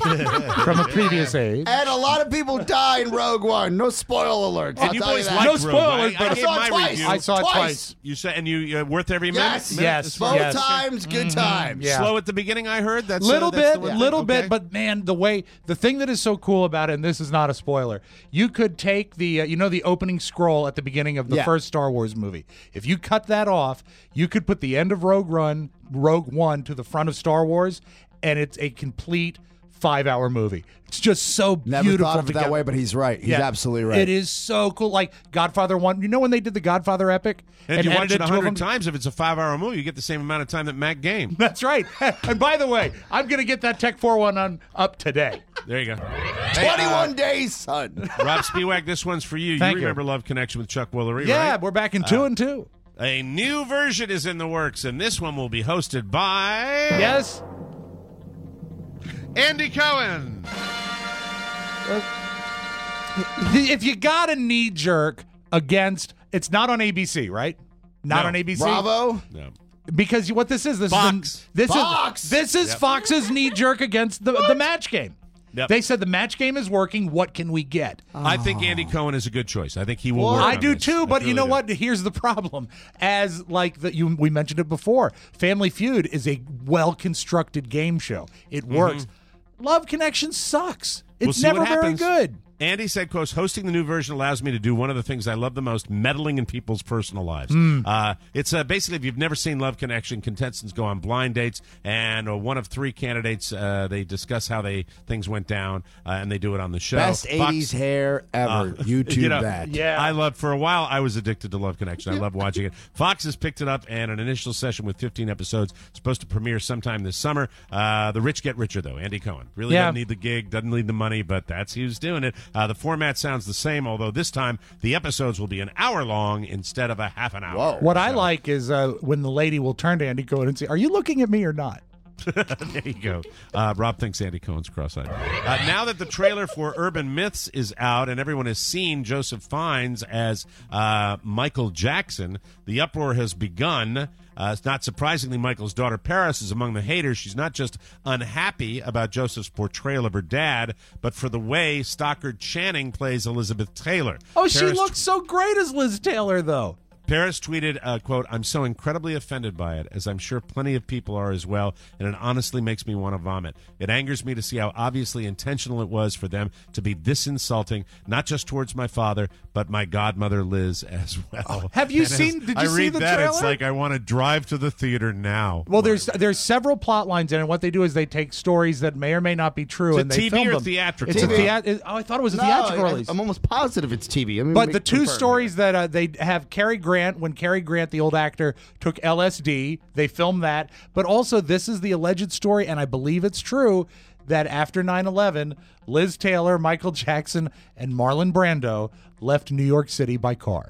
from a previous age.
And a lot of people die in Rogue One. No spoil alerts.
And
I'll
you
tell you
boys
that.
like
No
Rogue.
spoilers, but
I
I
gave
saw it
my
twice.
review.
I saw it twice.
You said, and you worth every minute.
Yes.
Yes.
Both
Yes.
times, good times.
Yeah.
Slow at the beginning. I heard that's
Little
that's the
bit,
one
little
thing?
bit,
Okay.
but man, the thing that is so cool about it, and this is not a spoiler, you could take the the opening scroll at the beginning of the first Star Wars movie. If you cut that off, you could put the end of Rogue One to the front of Star Wars, and it's a complete 5-hour movie. It's just so
Never
beautiful.
thought of it that
together.
way, but he's right. He's absolutely right.
It is so cool. Like Godfather 1, you know when they did the Godfather epic?
And if you watch
edited
it
two of
100
them?
times, if it's a 5-hour movie, you get the same amount of time that Mac gained.
That's right. And by the way, I'm going to get that Tech 4 one on up today.
There you go.
21 days, son.
Rob Spiewak, this one's for you.
Thank
you
you.
remember Love Connection with Chuck Woolery,
Yeah,
right?
we're back in 2 and 2.
A new version is in the works, and this one will be hosted by...
Yes?
Andy Cohen.
If you got a knee jerk against, it's not on ABC, right? Not
No.
on ABC.
Bravo.
No.
Because what this is,
Fox.
This is
Yep.
Fox's knee jerk against the match game.
Yep.
They said the match game is working. What can we get?
I think Andy Cohen is a good choice. I think he will work
I
on
do
this.
too,
I
but you
really
know
do.
what? Here's the problem. As like we mentioned it before, Family Feud is a well-constructed game show. It works. Love Connection sucks.
We'll
It's
see
never
what
very
happens.
good.
Andy said, quote, hosting the new version allows me to do one of the things I love the most, meddling in people's personal lives. It's basically, if you've never seen Love Connection, contestants go on blind dates, and one of 3 candidates, they discuss how things went down, and they do it on the show.
Best 80s hair ever. YouTube that.
Yeah.
For a while, I was addicted to Love Connection. I love watching it. Fox has picked it up, and an initial session with 15 episodes is supposed to premiere sometime this summer. The rich get richer, though. Andy Cohen really doesn't need the gig, doesn't need the money, but that's who's doing it. The format sounds the same, although this time the episodes will be an hour long instead of a half an hour.
Whoa.
What I like is when the lady will turn to Andy Cohen and say, "Are you looking at me or not?"
There you go. Rob thinks Andy Cohen's cross-eyed. Now that the trailer for Urban Myths is out and everyone has seen Joseph Fiennes as Michael Jackson, the uproar has begun. Not surprisingly, Michael's daughter Paris is among the haters. She's not just unhappy about Joseph's portrayal of her dad, but for the way Stockard Channing plays Elizabeth Taylor.
Oh, she
Paris
looks so great as Liz Taylor, though.
Paris tweeted, quote, "I'm so incredibly offended by it, as I'm sure plenty of people are as well, and it honestly makes me want to vomit. It angers me to see how obviously intentional it was for them to be this insulting, not just towards my father, but my godmother Liz as well."
Have you
And
seen? Did you
I
see
read
the
that,
trailer?
it's like I want to drive to the theater now.
Well, there's several plot lines in it. What they do is they take stories that may or may not be true,
Is
and
it
they
TV
film
or
them.
theatrical?
It's a
TV.
I thought it was a theatrical release.
I'm almost positive it's TV. I mean,
But the two stories that they have Cary Grant, when Cary Grant, the old actor, took LSD, they filmed that. But also, this is the alleged story, and I believe it's true, that after 9/11, Liz Taylor, Michael Jackson, and Marlon Brando left New York City by car.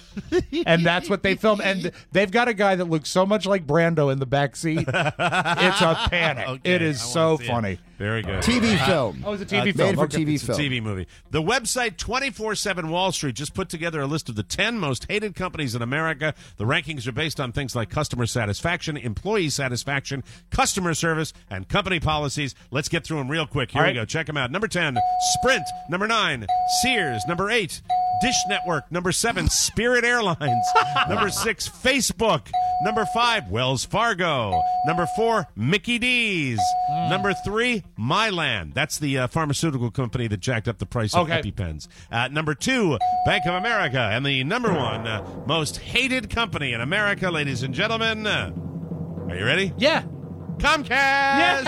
And that's what they filmed. And they've got a guy that looks so much like Brando in the back seat. It's a panic.
Okay,
it is so funny.
Very good.
TV film.
Oh, it's a TV film.
Made for
Okay.
TV
It's a
film.
TV movie. The website 24/7 Wall Street just put together a list of the 10 most hated companies in America. The rankings are based on things like customer satisfaction, employee satisfaction, customer service, and company policies. Let's get through them real quick. Here we go. Check them out. Number 10, Sprint. Number 9, Sears. Number 8, Dish Network. Number 7, Spirit Airlines. Number 6, Facebook. Number 5, Wells Fargo. Number 4, Mickey D's. Number 3, Mylan. That's the pharmaceutical company that jacked up the price of EpiPens. Number 2, Bank of America. And the number 1 most hated company in America, ladies and gentlemen. Are you ready?
Yeah.
Comcast.
Yeah.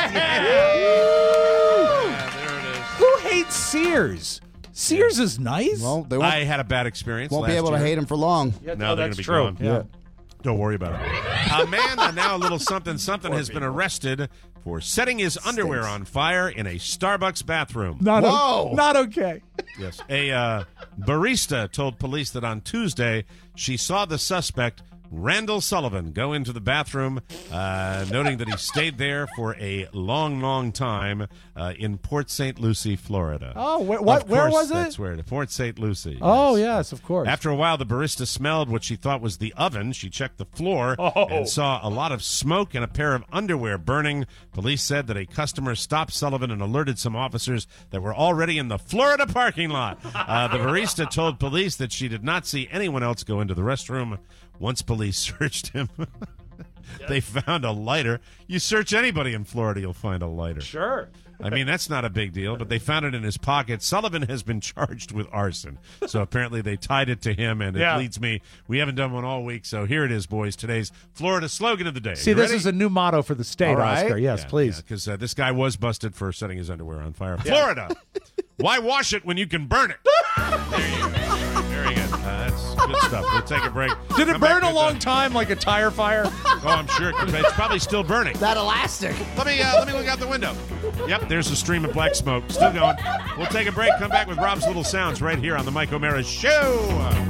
There it is.
Who hates Sears? Sears is nice.
Well, they won't,
I had a bad experience.
won't be
last
able
year.
to hate him for long.
Yeah,
No, they're
that's
going to be
true.
gone.
Yeah.
Don't worry about it. A man, now a little something, has been arrested for setting his underwear on fire in a Starbucks bathroom.
Not
Whoa.
not okay.
Yes. A barista told police that on Tuesday she saw the suspect Randall Sullivan go into the bathroom, noting that he stayed there for a long, long time in Port St. Lucie, Florida.
Oh, where was it?
That's where Port St. Lucie.
Oh, yes, of course.
After a while, the barista smelled what she thought was the oven. She checked the floor and saw a lot of smoke and a pair of underwear burning. Police said that a customer stopped Sullivan and alerted some officers that were already in the Florida parking lot. The barista told police that she did not see anyone else go into the restroom. Once police searched him, they found a lighter. You search anybody in Florida, you'll find a lighter.
Sure.
I mean, that's not a big deal, but they found it in his pocket. Sullivan has been charged with arson. So apparently they tied it to him, and it leads me. We haven't done one all week, so here it is, boys. Today's Florida slogan of the day.
See, this is a new motto for the state, Oscar. Yes, please.
Because this guy was busted for setting his underwear on fire. Florida, why wash it when you can burn it? There you go. Very good. That's good stuff. We'll take a break.
Did it burn a long time like a tire fire?
Oh, I'm sure. It's probably still burning.
That elastic.
Let me look out the window. Yep, there's a stream of black smoke. Still going. We'll take a break. Come back with Rob's Little Sounds right here on the Mike O'Meara Show.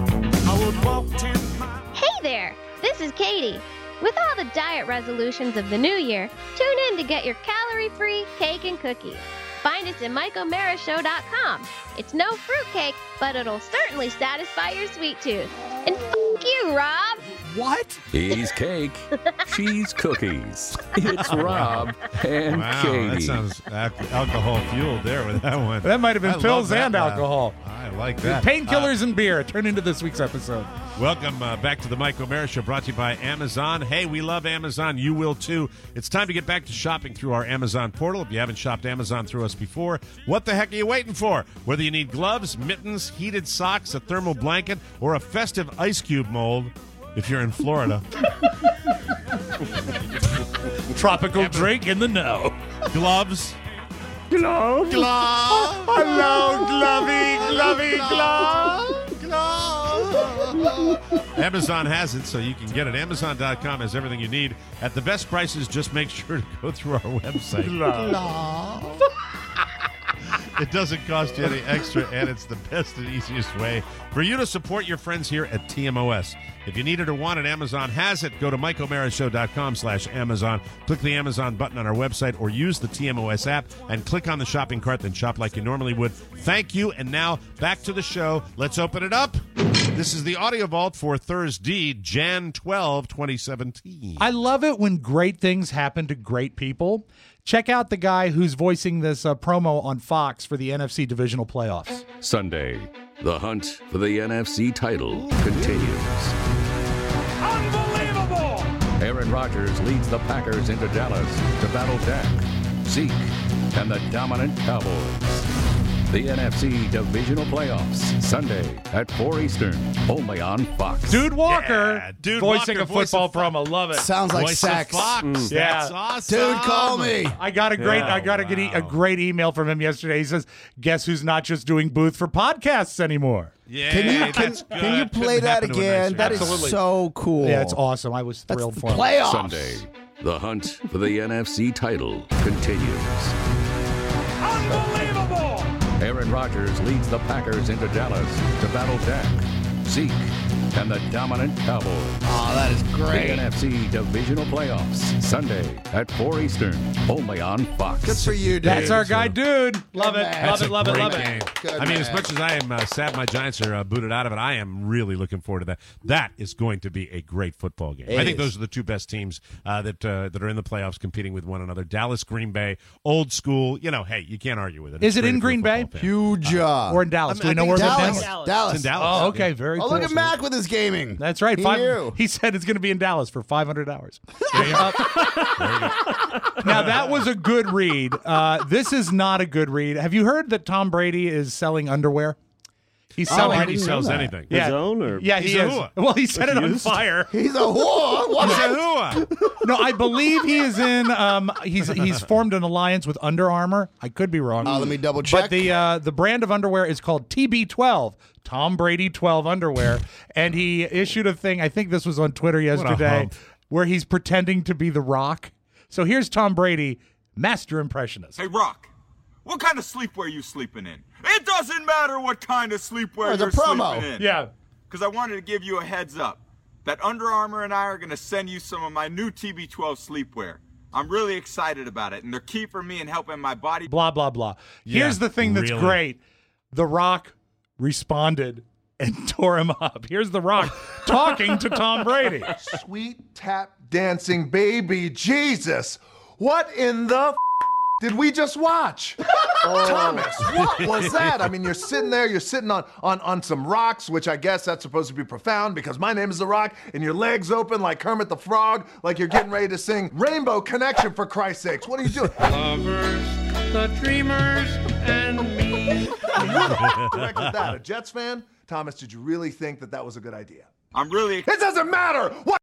Hey there, this is Katie. With all the diet resolutions of the new year, tune in to get your calorie-free cake and cookies. Find us at MikeO'MearaShow.com. It's no fruitcake, but it'll certainly satisfy your sweet tooth. And f*** you, Rob.
What? He's cake. She's cookies. It's Rob and Katie.
That sounds alcohol-fueled there with that one.
That might have been pills and
laugh.
alcohol.
I like that.
Painkillers and beer. Turn into this week's episode.
Welcome back to the Mike O'Meara Show, brought to you by Amazon. Hey, we love Amazon. You will, too. It's time to get back to shopping through our Amazon portal. If you haven't shopped Amazon through us before, what the heck are you waiting for? Whether you need gloves, mittens, heated socks, a thermal blanket, or a festive ice cube mold, if you're in Florida.
Tropical drink in the know.
Gloves.
Gloves.
Gloves.
Hello, glovey, glove.
Amazon has it, so you can get it. Amazon.com has everything you need at the best prices. Just make sure to go through our website. It doesn't cost you any extra, and it's the best and easiest way for you to support your friends here at TMOS. If you need it or want it, Amazon has it. Go to MikeO'MearaShow.com/Amazon. Click the Amazon button on our website or use the TMOS app and click on the shopping cart, then shop like you normally would. Thank you, and now back to the show. Let's open it up. This is the Audio Vault for Thursday, Jan 12, 2017.
I love it when great things happen to great people. Check out the guy who's voicing this promo on Fox for the NFC divisional playoffs.
Sunday, the hunt for the NFC title continues.
Unbelievable!
Aaron Rodgers leads the Packers into Dallas to battle Dak, Zeke, and the dominant Cowboys. The NFC Divisional Playoffs, Sunday at 4 Eastern, only on Fox.
Dude Walker, voicing a football promo. Love it.
Sounds like sex.
That's awesome.
Dude, call me.
I got a great email from him yesterday. He says, "Guess who's not just doing booth for podcasts anymore."
Yeah,
Can you play that again? That is so cool.
Yeah, it's awesome. I was thrilled for him.
Playoffs.
Sunday, the hunt for the NFC title continues.
Unbelievable!
Aaron Rodgers leads the Packers into Dallas to battle Dak, Zeke, and the dominant Cowboys.
Oh, that is great.
The NFC Divisional Playoffs, Sunday at 4 Eastern, only on Fox.
Good for you, dude.
That's our guy, dude. Love it.
That's
Love it. Love
game.
it.
Good
I mean, as
man.
much as I am sad my Giants are booted out of it, I am really looking forward to that. That is going to be a great football game. I think those are the two best teams that are in the playoffs competing with one another. Dallas, Green Bay, old school. You know, hey, you can't argue with it.
Is it in Green Bay?
Huge.
Or in Dallas? Do we know where
Dallas.
it's in?
Dallas.
It's in Dallas.
Oh, okay. Very cool.
Oh, look at Mac with his gaming.
That's right.
He knew.
He said it's going to be in Dallas for 500 hours. Now, that was a good read. This is not a good read. Have you heard that Tom Brady is selling underwear? He's selling.
Brady sells anything.
Yeah.
His own? Or?
Yeah,
He's
he
a
is.
hooah.
Well, he set it on fire.
He's a whore. What?
He's a hooah.
No, I believe he is in. He's formed an alliance with Under Armour. I could be wrong.
Let me double check.
But the brand of underwear is called TB12, Tom Brady 12 underwear, and he issued a thing. I think this was on Twitter yesterday,
hump.
where he's pretending to be The Rock. So here's Tom Brady, master impressionist.
Hey, Rock, what kind of sleepwear are you sleeping in? It doesn't matter what kind of sleepwear
the
you're
promo.
sleeping in.
Yeah.
Because I wanted to give you a heads up. that Under Armour and I are going to send you some of my new TB12 sleepwear. I'm really excited about it, and they're key for me in helping my body.
Blah, blah, blah.
Yeah,
Here's the thing that's
really.
great. The Rock responded and tore him up. Here's The Rock talking to Tom Brady.
Sweet tap dancing baby Jesus. What in the did we just watch? Thomas, what was that? I mean, you're sitting on some rocks, which I guess that's supposed to be profound because my name is The Rock, and your legs open like Kermit the Frog, like you're getting ready to sing Rainbow Connection, for Christ's sakes. What are you doing?
Lovers, the dreamers, and me.
Correct with that. A Jets fan? Thomas, did you really think that was a good idea?
I'm really.
It doesn't matter! What?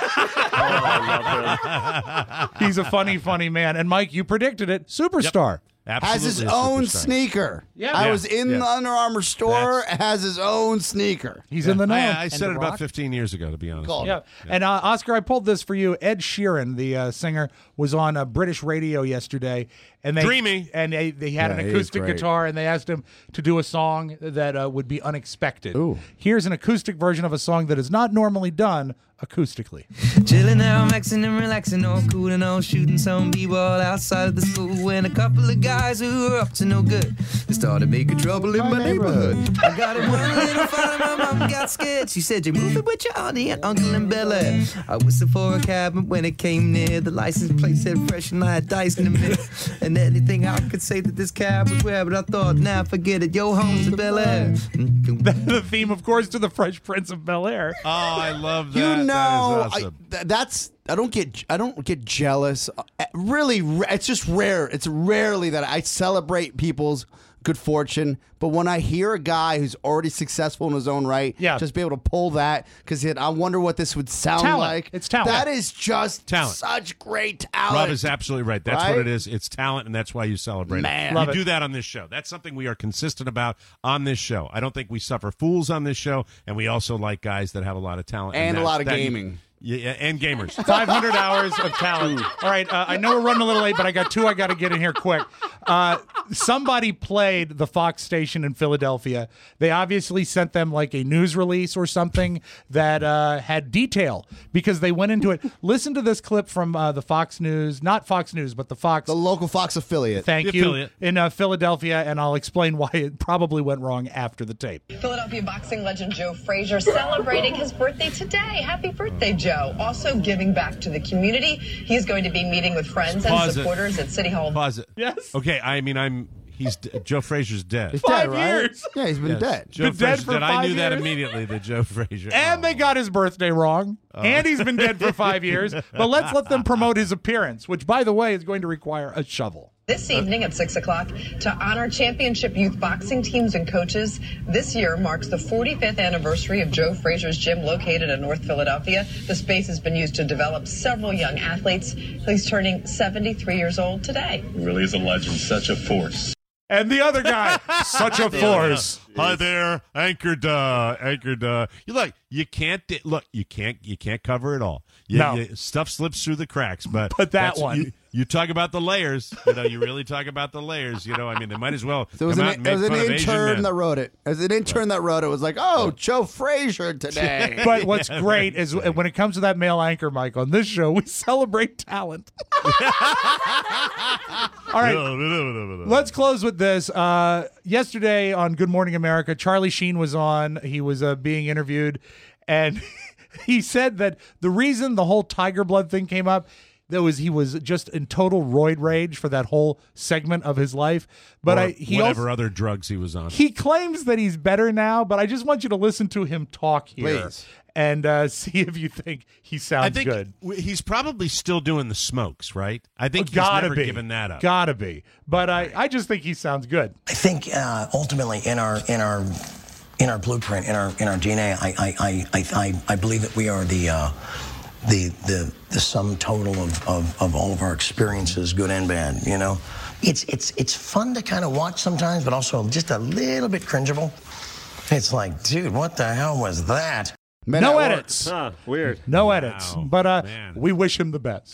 He's a funny man. And Mike, you predicted it. Superstar.
Absolutely
has his
a
own
superstar.
sneaker.
Yeah.
I was in the Under Armour store, has his own sneaker.
He's in the know.
I said it about 15 years ago, to be honest.
Yeah. And Oscar, I pulled this for you. Ed Sheeran, the singer, was on British radio yesterday, and they had an acoustic guitar, and they asked him to do a song that would be unexpected.
Ooh.
Here's an acoustic version of a song that is not normally done acoustically.
Chilling out, maxing and relaxing, all cool and all shooting some b-ball outside of the school when a couple of guys who were up to no good, they started making trouble in my neighborhood. I got in one little fight and my mom got scared. She said, "You moving with your auntie and uncle in Bel Air." I whistled for a cab, but when it came near, the license plate said fresh and I had dice in the middle. And anything I could say that this cab was rare, but I thought, nah, forget it. Yo, home's in Bel Air.
The theme, of course, to the Fresh Prince of Bel Air.
Oh, I love that.
No,
that is awesome.
I don't get jealous. Really, it's just rare. It's rarely that I celebrate people's good fortune, but when I hear a guy who's already successful in his own right, just be able to pull that, because I wonder what this would sound like.
It's talent.
That is just
talent.
Such great talent.
Rob is absolutely right. That's
Right?
what it is. It's talent, and that's why you celebrate
Man.
it.
Love
We
it.
do that on this show. That's something we are consistent about on this show. I don't think we suffer fools on this show, and we also like guys that have a lot of talent.
And a
that's-
lot of
that-
gaming.
Yeah, and gamers.
500 hours of talent. All right, I know we're running a little late, but I got two I got to get in here quick. Somebody played the Fox station in Philadelphia. They obviously sent them like a news release or something that had detail because they went into it. Listen to this clip from the Fox News, not Fox News, but the
local Fox affiliate.
Thank
The
you.
affiliate.
In Philadelphia, and I'll explain why it probably went wrong after the tape.
Philadelphia boxing legend Joe Frazier celebrating his birthday today. Happy birthday, Joe. Also giving back to the community. He's going to be meeting with friends and
Pause it.
supporters at City Hall.
Pause it.
Yes.
Okay, I mean, Joe Frazier's dead.
He's
5
dead, right?
years.
Yeah, he's been
Yes.
dead.
Joe
Been dead
Frazier's
for
dead. I
5
knew that
years?
immediately, that Joe Frazier.
And they got his birthday wrong. And he's been dead for 5 years. But let's let them promote his appearance, which, by the way, is going to require a shovel.
This evening at 6 o'clock to honor championship youth boxing teams and coaches. This year marks the 45th anniversary of Joe Frazier's gym located in North Philadelphia. The space has been used to develop several young athletes. He's turning 73 years old today.
He really is a legend, such a force.
And the other guy, such a force.
Hi there, anchored. You can't cover it all.
No.
Stuff slips through the cracks, but
But that
that's-
one.
You talk about the layers. You really talk about the layers. I mean, they might as well
There was
come
an,
out and
there
make
was an
fun of Asian
intern
men.
that wrote it. As an intern that wrote it was like, oh, Joe Frazier today.
But what's great is when it comes to that male anchor, Mike, on this show, we celebrate talent. All right, let's close with this. Yesterday on Good Morning America, Charlie Sheen was on. He was being interviewed, and he said that the reason the whole Tiger Blood thing came up, he was just in total roid rage for that whole segment of his life. But
Or
he
whatever
also,
other drugs he was on.
he claims that he's better now, but I just want you to listen to him talk here.
Please.
And see if you think he sounds
I think
good.
he's probably still doing the smokes, right? I think he's
Gotta
never
be.
given that up.
Gotta be. But I just think he sounds good.
I think ultimately in our blueprint, in our DNA, I believe that we are the sum total of all of our experiences, good and bad. It's fun to kind of watch sometimes, but also just a little bit cringeable. It's like, dude, what the hell was that?
No edits.
Huh, weird.
No edits.
Wow,
But
man.
we wish him the best.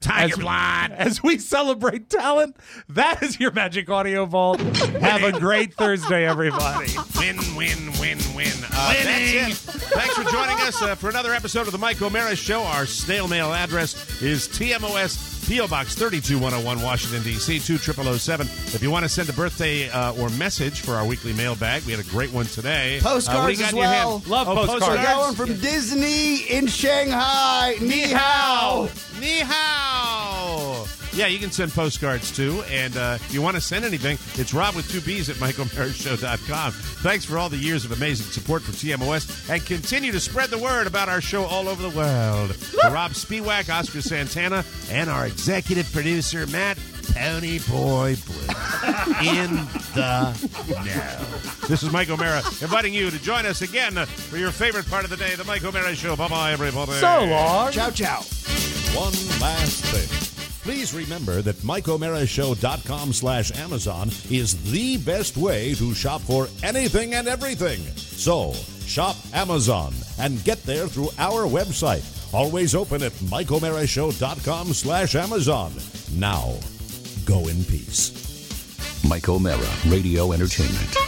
Tiger Blood.
As we celebrate talent, that is your Magic Audio Vault. Have a great Thursday, everybody.
Win, win, win, win. That's it. Thanks for joining us for another episode of the Mike O'Mara Show. Our snail mail address is TMOS P.O. Box 32101, Washington, D.C., 20007. If you want to send a birthday or message for our weekly mailbag, we had a great one today.
Postcards
what do you got
as
in your
well.
hand?
Love postcards.
I got one from Disney in Shanghai. Ni hao.
Ni hao. Yeah, you can send postcards too. And if you want to send anything, it's Rob with 2 B's at MikeOMaraShow.com. Thanks for all the years of amazing support for TMOS, and continue to spread the word about our show all over the world. For Rob Spiewak, Oscar Santana, and our executive producer, Matt Pony Boy Blue. In the know. This is Mike O'Mara inviting you to join us again for your favorite part of the day, the Mike O'Mara Show. Bye-bye, everybody.
So long.
Ciao, ciao.
One last thing. Please remember that MikeOMaraShow.com/Amazon is the best way to shop for anything and everything. So, shop Amazon and get there through our website. Always open at MikeOMaraShow.com/Amazon. Now, go in peace.
Mike O'Mara Radio Entertainment.